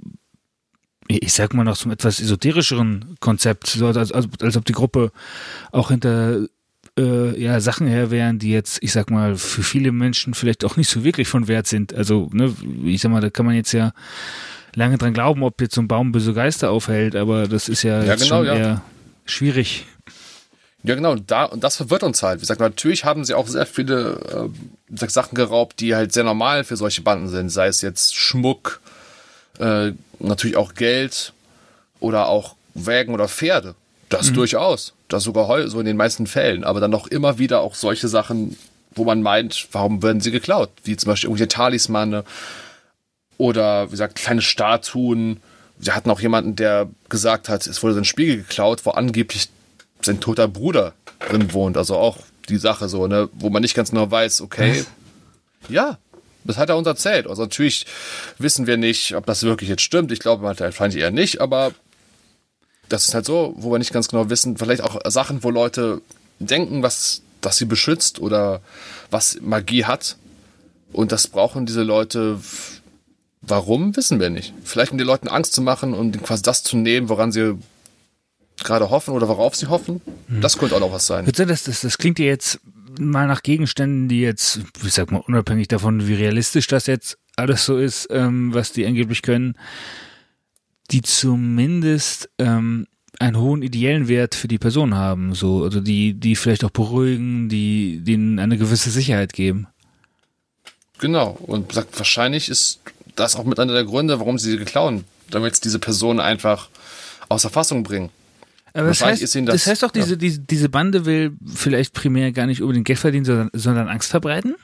ich sag mal noch zum etwas esoterischeren Konzept, so als, als, als ob die Gruppe auch hinter äh, ja, Sachen her wären, die jetzt, ich sag mal, für viele Menschen vielleicht auch nicht so wirklich von Wert sind. Also, ne, ich sag mal, da kann man jetzt ja lange dran glauben, ob jetzt so ein Baum böse Geister aufhält, aber das ist ja, ja jetzt genau, schon ja. eher schwierig. Ja, genau, und, da, und das verwirrt uns halt. Wie gesagt, natürlich haben sie auch sehr viele äh, Sachen geraubt, die halt sehr normal für solche Banden sind. Sei es jetzt Schmuck, äh, natürlich auch Geld oder auch Wägen oder Pferde. Das mhm. durchaus. Das sogar heu, so in den meisten Fällen. Aber dann noch immer wieder auch solche Sachen, wo man meint, warum werden sie geklaut? Wie zum Beispiel irgendwelche Talismane oder, wie gesagt, kleine Statuen. Wir hatten auch jemanden, der gesagt hat, es wurde sein Spiegel geklaut, wo angeblich sein toter Bruder drin wohnt. Also auch die Sache so, ne, wo man nicht ganz genau weiß, okay, ja, das hat er uns erzählt. Also natürlich wissen wir nicht, ob das wirklich jetzt stimmt. Ich glaube, man hat wahrscheinlich eher nicht, aber das ist halt so, wo wir nicht ganz genau wissen, vielleicht auch Sachen, wo Leute denken, was, dass sie beschützt oder was Magie hat. Und das brauchen diese Leute. Warum, wissen wir nicht. Vielleicht um den Leuten Angst zu machen und quasi das zu nehmen, woran sie gerade hoffen oder worauf sie hoffen. Das könnte auch noch was sein. Das, das, das klingt ja jetzt mal nach Gegenständen, die jetzt, ich sag mal, unabhängig davon, wie realistisch das jetzt alles so ist, ähm, was die angeblich können, die zumindest ähm, einen hohen ideellen Wert für die Person haben. So, also die, die vielleicht auch beruhigen, die denen eine gewisse Sicherheit geben. Genau. Und sagt, wahrscheinlich ist das auch mit einer der Gründe, warum sie sie klauen, damit sie diese Person einfach außer Fassung bringen. Aber das heißt, ist ihnen das, das heißt doch, diese, ja. diese, diese Bande will vielleicht primär gar nicht unbedingt Geld verdienen, sondern, sondern Angst verbreiten?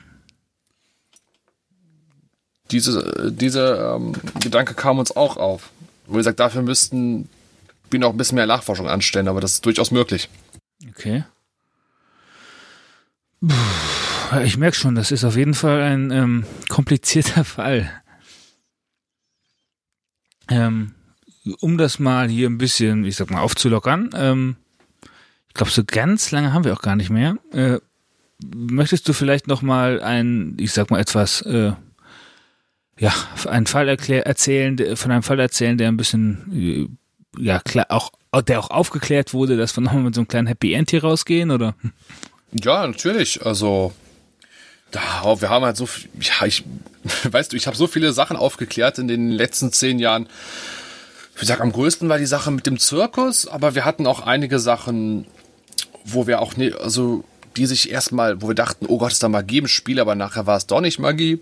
Diese, diese ähm, Gedanke kam uns auch auf. Wie gesagt, dafür müssten wir noch ein bisschen mehr Nachforschung anstellen, aber das ist durchaus möglich. Okay. Ich merke schon, das ist auf jeden Fall ein ähm, komplizierter Fall. Ähm, um das mal hier ein bisschen, ich sag mal, aufzulockern, ähm, ich glaube, so ganz lange haben wir auch gar nicht mehr. Äh, möchtest du vielleicht noch mal ein, ich sag mal, etwas, äh, ja, einen Fall erklär, erzählen, von einem Fall erzählen, der ein bisschen, äh, ja, klar, auch, der auch aufgeklärt wurde, dass wir nochmal mit so einem kleinen Happy End hier rausgehen, oder? Ja, natürlich, also, da, wir haben halt so, ja, ich, weißt du, ich habe so viele Sachen aufgeklärt in den letzten zehn Jahren. Ich sag, am größten war die Sache mit dem Zirkus, aber wir hatten auch einige Sachen, wo wir auch, ne, also, die sich erstmal, wo wir dachten, oh Gott, ist da Magie im Spiel, aber nachher war es doch nicht Magie.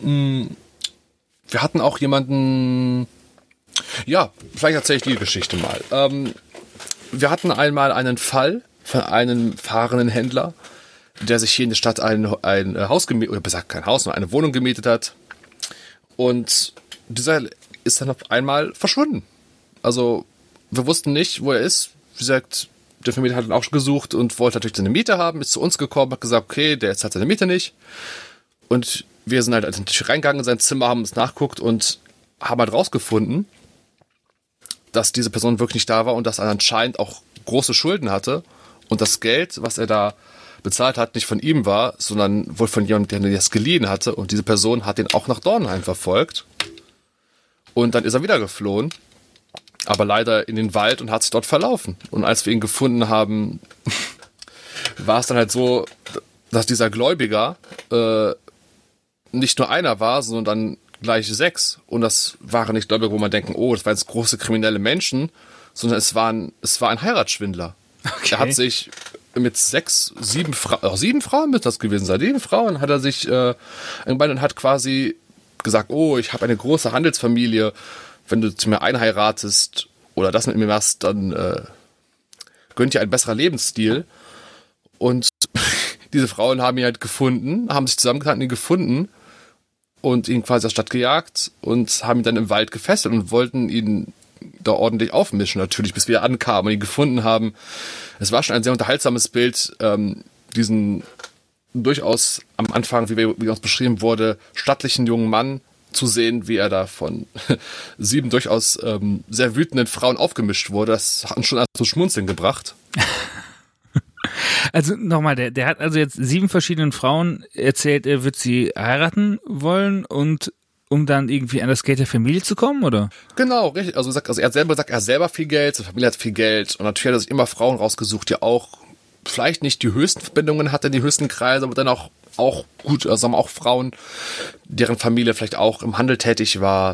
Wir hatten auch jemanden, ja, vielleicht erzähle ich die Geschichte mal. Ähm, wir hatten einmal einen Fall von einem fahrenden Händler, der sich hier in der Stadt ein, ein Haus gemietet, oder besser kein Haus, sondern eine Wohnung gemietet hat. Und dieser ist dann auf einmal verschwunden. Also, wir wussten nicht, wo er ist. Wie gesagt, der Vermieter hat ihn auch schon gesucht und wollte natürlich seine Miete haben, ist zu uns gekommen, hat gesagt, okay, der jetzt hat seine Miete nicht. Und wir sind halt natürlich reingegangen in sein Zimmer, haben uns nachgeguckt und haben halt rausgefunden, dass diese Person wirklich nicht da war und dass er anscheinend auch große Schulden hatte. Und das Geld, was er da bezahlt hat, nicht von ihm war, sondern wohl von jemandem, der das geliehen hatte. Und diese Person hat ihn auch nach Dornheim verfolgt. Und dann ist er wieder geflohen, aber leider in den Wald und hat sich dort verlaufen. Und als wir ihn gefunden haben, war es dann halt so, dass dieser Gläubiger äh, nicht nur einer war, sondern gleich sechs. Und das waren nicht Gläubiger, wo man denken, oh, das waren jetzt große kriminelle Menschen, sondern es war ein, es war ein Heiratsschwindler. Okay. Er hat sich mit sechs, sieben Frauen, auch sieben Frauen müssen das gewesen sein, sieben Frauen hat er sich äh, angebannt und hat quasi gesagt, oh, ich habe eine große Handelsfamilie, wenn du zu mir einheiratest oder das mit mir machst, dann äh, gönnt dir ein besserer Lebensstil. Und diese Frauen haben ihn halt gefunden, haben sich zusammengetan, ihn gefunden und ihn quasi aus der Stadt gejagt und haben ihn dann im Wald gefesselt und wollten ihn da ordentlich aufmischen, natürlich, bis wir ankamen und ihn gefunden haben. Es war schon ein sehr unterhaltsames Bild, ähm, diesen durchaus am Anfang, wie, wir, wie uns beschrieben wurde, stattlichen jungen Mann zu sehen, wie er da von sieben durchaus ähm, sehr wütenden Frauen aufgemischt wurde. Das hat uns schon zu schmunzeln gebracht. Also nochmal, der, der hat also jetzt sieben verschiedenen Frauen erzählt, er wird sie heiraten wollen und um dann irgendwie an das Geld der Familie zu kommen, oder? Genau, richtig. Also, also er hat selber gesagt, er hat selber viel Geld, seine Familie hat viel Geld und natürlich hat er sich immer Frauen rausgesucht, die auch vielleicht nicht die höchsten Verbindungen hatte, die höchsten Kreise, aber dann auch, auch gut, also haben auch Frauen, deren Familie vielleicht auch im Handel tätig war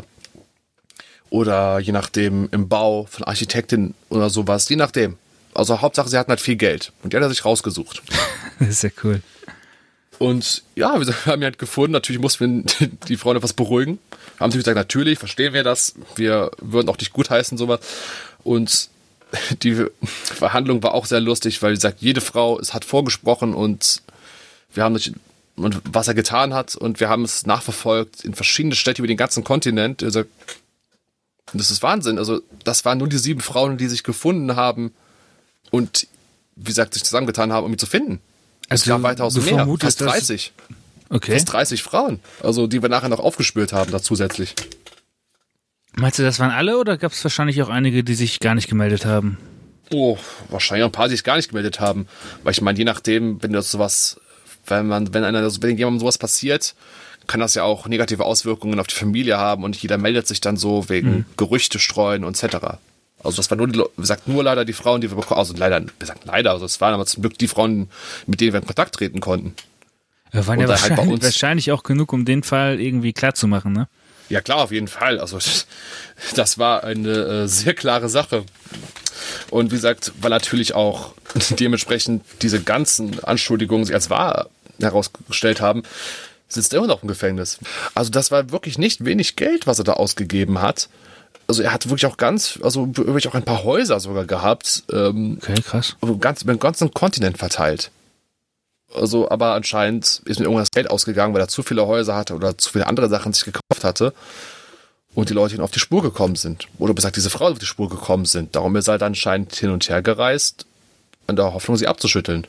oder je nachdem im Bau von Architektin oder sowas, je nachdem. Also Hauptsache, sie hatten halt viel Geld und die hat er sich rausgesucht. Das ist ja cool. Und ja, wir haben ihn halt gefunden. Natürlich mussten wir die Frauen etwas beruhigen. Haben sie gesagt, natürlich, verstehen wir das. Wir würden auch nicht gutheißen, sowas. Und die Verhandlung war auch sehr lustig, weil, wie gesagt, jede Frau es hat vorgesprochen und wir haben nicht, und was er getan hat und wir haben es nachverfolgt in verschiedene Städte über den ganzen Kontinent. Also, das ist Wahnsinn. Also, das waren nur die sieben Frauen, die sich gefunden haben und, wie gesagt, sich zusammengetan haben, um ihn zu finden. Es also, gab weitaus mehr, fast dreißig. Okay. Fast dreißig Frauen, also die wir nachher noch aufgespürt haben, da zusätzlich. Meinst du, das waren alle oder gab es wahrscheinlich auch einige, die sich gar nicht gemeldet haben? Oh, wahrscheinlich auch ein paar, die sich gar nicht gemeldet haben. Weil ich meine, je nachdem, wenn das sowas, wenn man, wenn einer, wenn jemandem sowas passiert, kann das ja auch negative Auswirkungen auf die Familie haben und jeder meldet sich dann so wegen hm. Gerüchte streuen und et cetera. Also das waren nur, die, wie gesagt, nur leider die Frauen, die wir bekommen, also leider, wie gesagt, leider, also es waren aber zum Glück die Frauen, mit denen wir in Kontakt treten konnten. Wir waren ja wahrscheinlich, halt wahrscheinlich auch genug, um den Fall irgendwie klar zu machen, ne? Ja klar, auf jeden Fall. Also das war eine äh, sehr klare Sache. Und wie gesagt, weil natürlich auch dementsprechend diese ganzen Anschuldigungen sich als wahr herausgestellt haben, sitzt er immer noch im Gefängnis. Also das war wirklich nicht wenig Geld, was er da ausgegeben hat. Also er hat wirklich auch ganz, also wirklich auch ein paar Häuser sogar gehabt. Ähm, okay, krass. Ganz, über den ganzen Kontinent verteilt. Also, aber anscheinend ist mir irgendwann das Geld ausgegangen, weil er zu viele Häuser hatte oder zu viele andere Sachen sich gekauft hatte und die Leute ihn auf die Spur gekommen sind. Oder besagt, diese Frauen auf die Spur gekommen sind. Darum ist er halt anscheinend hin und her gereist, in der Hoffnung, sie abzuschütteln.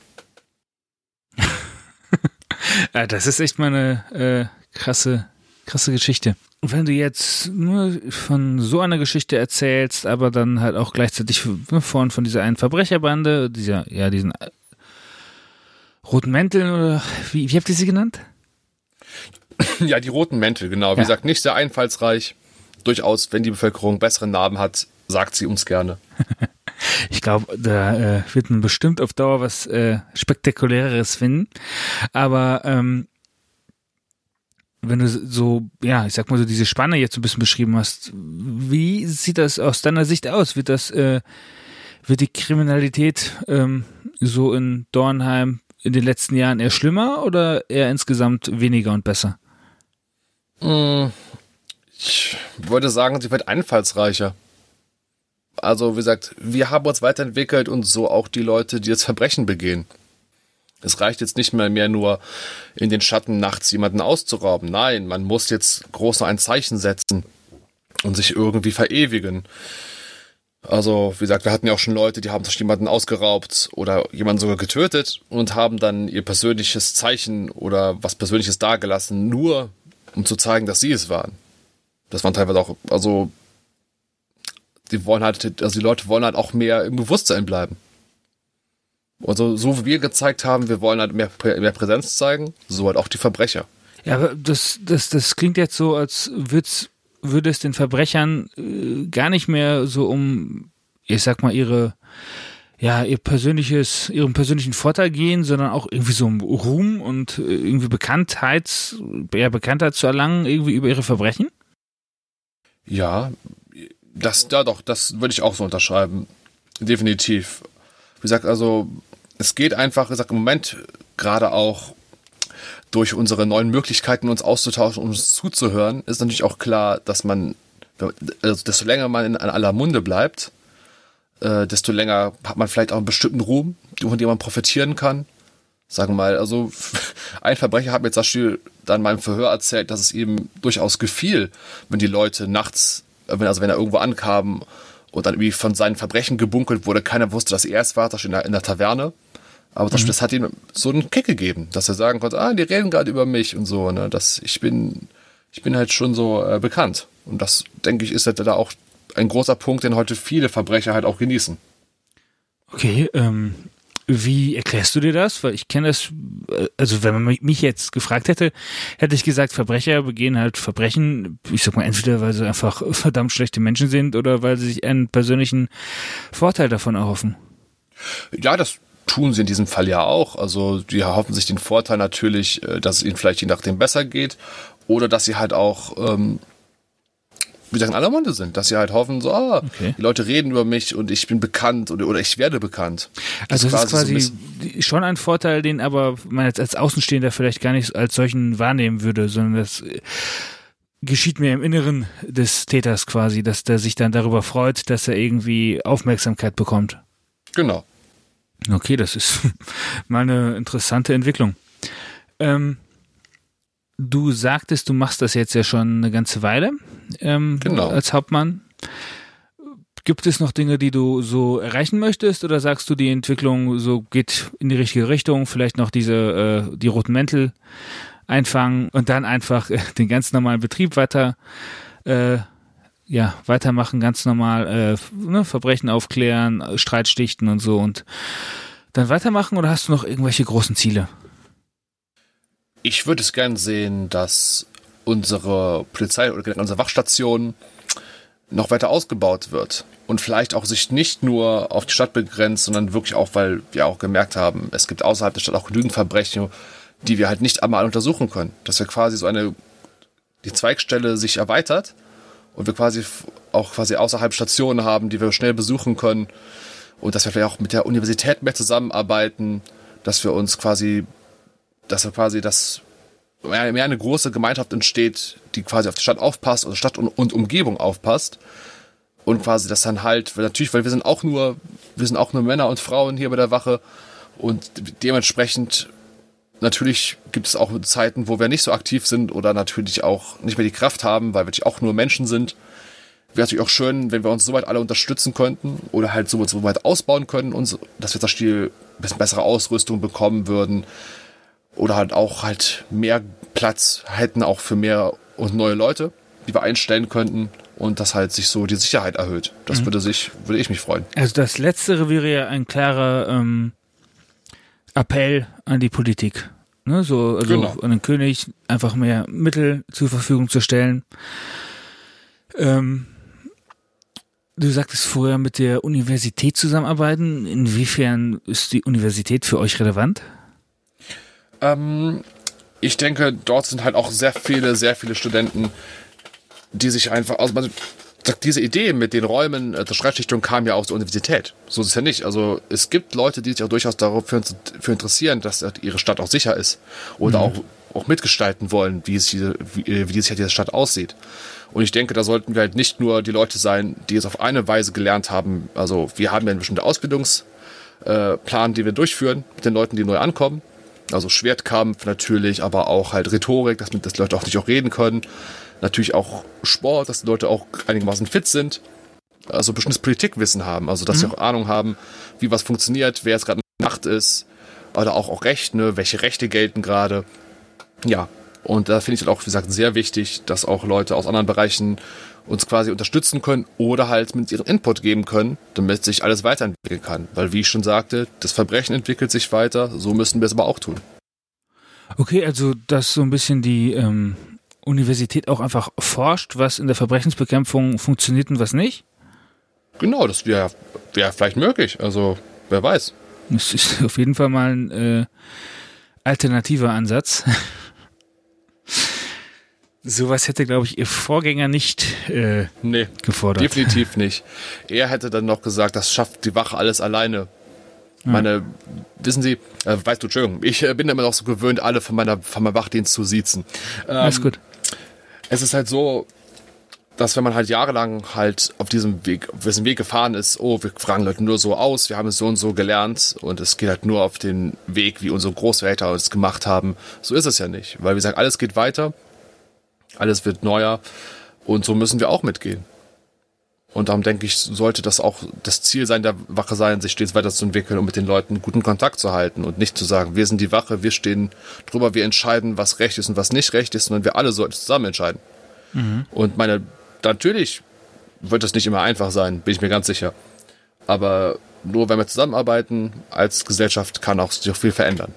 Ja, das ist echt mal eine äh, krasse, krasse Geschichte. Und wenn du jetzt nur von so einer Geschichte erzählst, aber dann halt auch gleichzeitig von, von dieser einen Verbrecherbande, dieser, ja, diesen roten Mänteln oder wie, wie habt ihr sie genannt? Ja, die roten Mäntel, genau. Wie ja. gesagt, nicht sehr einfallsreich. Durchaus, wenn die Bevölkerung besseren Namen hat, sagt sie uns gerne. Ich glaube, da äh, wird man bestimmt auf Dauer was äh, Spektakuläres finden. Aber ähm, wenn du so, ja, ich sag mal so diese Spanne jetzt so ein bisschen beschrieben hast, wie sieht das aus deiner Sicht aus? Wird das, äh, wird die Kriminalität ähm, so in Dornheim in den letzten Jahren eher schlimmer oder eher insgesamt weniger und besser? Ich würde sagen, sie wird einfallsreicher. Also, wie gesagt, wir haben uns weiterentwickelt und so auch die Leute, die jetzt Verbrechen begehen. Es reicht jetzt nicht mehr, mehr nur in den Schatten nachts jemanden auszurauben. Nein, man muss jetzt groß ein Zeichen setzen und sich irgendwie verewigen. Also, wie gesagt, wir hatten ja auch schon Leute, die haben sich jemanden ausgeraubt oder jemanden sogar getötet und haben dann ihr persönliches Zeichen oder was Persönliches dagelassen, nur um zu zeigen, dass sie es waren. Das waren teilweise auch, also, die wollen halt, also die Leute wollen halt auch mehr im Bewusstsein bleiben. Also so wie wir gezeigt haben, wir wollen halt mehr, mehr Präsenz zeigen, so halt auch die Verbrecher. Ja, aber das, das, das klingt jetzt so, als würd's, würde es den Verbrechern äh, gar nicht mehr so um, ich sag mal, ihre, ja, ihr persönliches, ihren persönlichen Vorteil gehen, sondern auch irgendwie so um Ruhm und äh, irgendwie Bekanntheit, ja, Bekanntheit zu erlangen, irgendwie über ihre Verbrechen? Ja, das, ja doch, das würde ich auch so unterschreiben. Definitiv. Wie gesagt, also, es geht einfach, wie gesagt, im Moment gerade auch durch unsere neuen Möglichkeiten, uns auszutauschen und uns zuzuhören, ist natürlich auch klar, dass man, also desto länger man in aller Munde bleibt, äh, desto länger hat man vielleicht auch einen bestimmten Ruhm, von dem man profitieren kann. Sagen wir mal, also ein Verbrecher hat mir zum Beispiel dann mal im Verhör erzählt, dass es ihm durchaus gefiel, wenn die Leute nachts, also wenn er irgendwo ankam und dann irgendwie von seinen Verbrechen gebunkelt wurde, keiner wusste, dass er es war, das in der, in der Taverne. Aber das, mhm. das hat ihm so einen Kick gegeben, dass er sagen konnte, ah, die reden gerade über mich und so, ne, dass ich bin, ich bin halt schon so äh, bekannt. Und das, denke ich, ist halt da auch ein großer Punkt, den heute viele Verbrecher halt auch genießen. Okay, ähm, wie erklärst du dir das? Weil ich kenne das, also wenn man mich jetzt gefragt hätte, hätte ich gesagt, Verbrecher begehen halt Verbrechen, ich sag mal, entweder weil sie einfach verdammt schlechte Menschen sind oder weil sie sich einen persönlichen Vorteil davon erhoffen. Ja, das tun sie in diesem Fall ja auch. Also die erhoffen sich den Vorteil natürlich, dass es ihnen vielleicht je nachdem besser geht oder dass sie halt auch, ähm, wie gesagt, in aller Munde sind, dass sie halt hoffen, so, ah, okay, die Leute reden über mich und ich bin bekannt oder, oder ich werde bekannt. Das also es ist quasi so ein schon ein Vorteil, den aber man jetzt als Außenstehender vielleicht gar nicht als solchen wahrnehmen würde, sondern das geschieht mir im Inneren des Täters quasi, dass der sich dann darüber freut, dass er irgendwie Aufmerksamkeit bekommt. Genau. Okay, das ist mal eine interessante Entwicklung. Ähm, du sagtest, du machst das jetzt ja schon eine ganze Weile ähm, genau. als Hauptmann. Gibt es noch Dinge, die du so erreichen möchtest, oder sagst du, die Entwicklung so geht in die richtige Richtung, vielleicht noch diese äh, die roten Mäntel einfangen und dann einfach äh, den ganz normalen Betrieb weiter äh, ja, weitermachen, ganz normal, äh, ne, Verbrechen aufklären, Streit schlichten und so und dann weitermachen, oder hast du noch irgendwelche großen Ziele? Ich würde es gern sehen, dass unsere Polizei oder unsere Wachstation noch weiter ausgebaut wird und vielleicht auch sich nicht nur auf die Stadt begrenzt, sondern wirklich auch, weil wir auch gemerkt haben, es gibt außerhalb der Stadt auch genügend Verbrechen, die wir halt nicht einmal untersuchen können. Dass wir quasi so eine, die Zweigstelle sich erweitert und wir quasi auch quasi außerhalb Stationen haben, die wir schnell besuchen können und dass wir vielleicht auch mit der Universität mehr zusammenarbeiten, dass wir uns quasi, dass wir quasi das mehr, mehr eine große Gemeinschaft entsteht, die quasi auf die Stadt aufpasst, also Stadt und, und Umgebung aufpasst und quasi das dann halt, weil natürlich, weil wir sind auch nur, wir sind auch nur Männer und Frauen hier bei der Wache und dementsprechend natürlich gibt es auch Zeiten, wo wir nicht so aktiv sind oder natürlich auch nicht mehr die Kraft haben, weil wir natürlich auch nur Menschen sind. Wäre natürlich auch schön, wenn wir uns soweit alle unterstützen könnten oder halt so, so weit ausbauen können, und so, dass wir das Spiel ein bisschen bessere Ausrüstung bekommen würden oder halt auch halt mehr Platz hätten auch für mehr und neue Leute, die wir einstellen könnten und dass halt sich so die Sicherheit erhöht. Das mhm. würde sich, würde ich mich freuen. Also das Letztere wäre ja ein klarer ähm Appell an die Politik, ne? So, also genau. an den König einfach mehr Mittel zur Verfügung zu stellen. Ähm, du sagtest vorher mit der Universität zusammenarbeiten. Inwiefern ist die Universität für euch relevant? Ähm, ich denke, dort sind halt auch sehr viele, sehr viele Studenten, die sich einfach, also diese Idee mit den Räumen der Streitschlichtung kam ja aus der Universität. So ist es ja nicht. Also es gibt Leute, die sich auch durchaus dafür für interessieren, dass ihre Stadt auch sicher ist oder mhm. auch, auch mitgestalten wollen, wie es hier, wie, wie diese, diese Stadt aussieht. Und ich denke, da sollten wir halt nicht nur die Leute sein, die es auf eine Weise gelernt haben. Also wir haben ja einen bestimmten Ausbildungsplan, den wir durchführen mit den Leuten, die neu ankommen. Also Schwertkampf natürlich, aber auch halt Rhetorik, dass, dass die Leute auch nicht auch reden können. Natürlich auch Sport, dass die Leute auch einigermaßen fit sind. Also bestimmtes Politikwissen haben. Also dass mhm. sie auch Ahnung haben, wie was funktioniert, wer jetzt gerade in der Macht ist. Oder auch, auch Recht, ne? Welche Rechte gelten gerade. Ja, und da finde ich es auch, wie gesagt, sehr wichtig, dass auch Leute aus anderen Bereichen uns quasi unterstützen können oder halt mit ihrem Input geben können, damit sich alles weiterentwickeln kann. Weil, wie ich schon sagte, das Verbrechen entwickelt sich weiter, so müssen wir es aber auch tun. Okay, also dass so ein bisschen die ähm, Universität auch einfach forscht, was in der Verbrechensbekämpfung funktioniert und was nicht? Genau, das wäre wär vielleicht möglich, also wer weiß. Das ist auf jeden Fall mal ein äh, alternativer Ansatz. Sowas hätte, glaube ich, ihr Vorgänger nicht äh, nee, gefordert. Definitiv nicht. Er hätte dann noch gesagt, das schafft die Wache alles alleine. Ja. Meine, wissen Sie, äh, weißt du, Entschuldigung, ich äh, bin immer noch so gewöhnt, alle von meiner von meinem Wachdienst zu siezen. Ähm, Alles gut. Es ist halt so, dass wenn man halt jahrelang halt auf diesem Weg, auf diesem Weg gefahren ist, oh, wir fragen Leute nur so aus, wir haben es so und so gelernt und es geht halt nur auf den Weg, wie unsere Großväter es gemacht haben. So ist es ja nicht, weil wir sagen, alles geht weiter. Alles wird neuer und so müssen wir auch mitgehen. Und darum denke ich, sollte das auch das Ziel sein, der Wache sein, sich stets weiterzuentwickeln und mit den Leuten guten Kontakt zu halten und nicht zu sagen, wir sind die Wache, wir stehen drüber, wir entscheiden, was recht ist und was nicht recht ist, sondern wir alle sollten zusammen entscheiden. Mhm. Und meine, natürlich wird das nicht immer einfach sein, bin ich mir ganz sicher. Aber nur wenn wir zusammenarbeiten als Gesellschaft, kann auch sich auch viel verändern.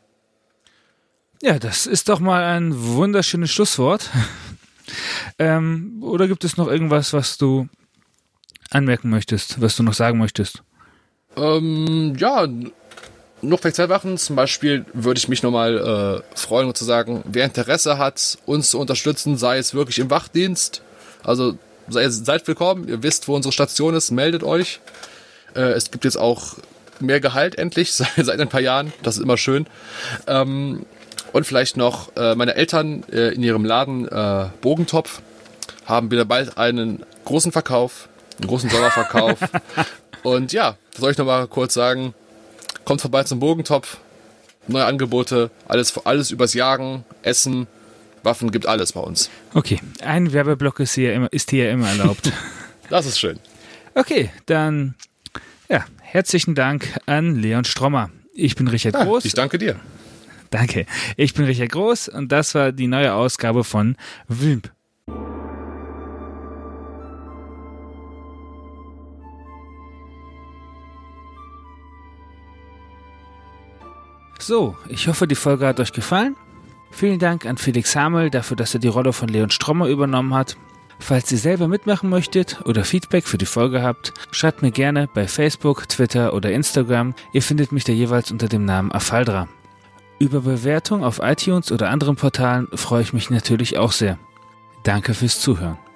Ja, das ist doch mal ein wunderschönes Schlusswort. ähm, oder gibt es noch irgendwas, was du anmerken möchtest, was du noch sagen möchtest? Ähm, ja, noch vielleicht zwei Sachen. Zum Beispiel würde ich mich nochmal äh, freuen, zu sagen, wer Interesse hat, uns zu unterstützen, sei es wirklich im Wachdienst. Also sei, seid willkommen, ihr wisst, wo unsere Station ist, meldet euch. Äh, es gibt jetzt auch mehr Gehalt endlich, seit, seit ein paar Jahren. Das ist immer schön. Ähm, Und vielleicht noch, äh, meine Eltern äh, in ihrem Laden äh, Bogentopf haben wieder bald einen großen Verkauf, einen großen Sommerverkauf. Und ja, das soll ich noch mal kurz sagen, kommt vorbei zum Bogentopf, neue Angebote, alles, alles übers Jagen, Essen, Waffen, gibt alles bei uns. Okay, ein Werbeblock ist hier immer, ist hier immer erlaubt. Das ist schön. Okay, dann ja, herzlichen Dank an Leon Strommer. Ich bin Richard Ja, Groß. ich danke dir. Danke. Ich bin Richard Groß und das war die neue Ausgabe von Wimp. So, ich hoffe, die Folge hat euch gefallen. Vielen Dank an Felix Hamel dafür, dass er die Rolle von Leon Strommer übernommen hat. Falls ihr selber mitmachen möchtet oder Feedback für die Folge habt, schreibt mir gerne bei Facebook, Twitter oder Instagram. Ihr findet mich da jeweils unter dem Namen Afaldra. Über Bewertung auf iTunes oder anderen Portalen freue ich mich natürlich auch sehr. Danke fürs Zuhören.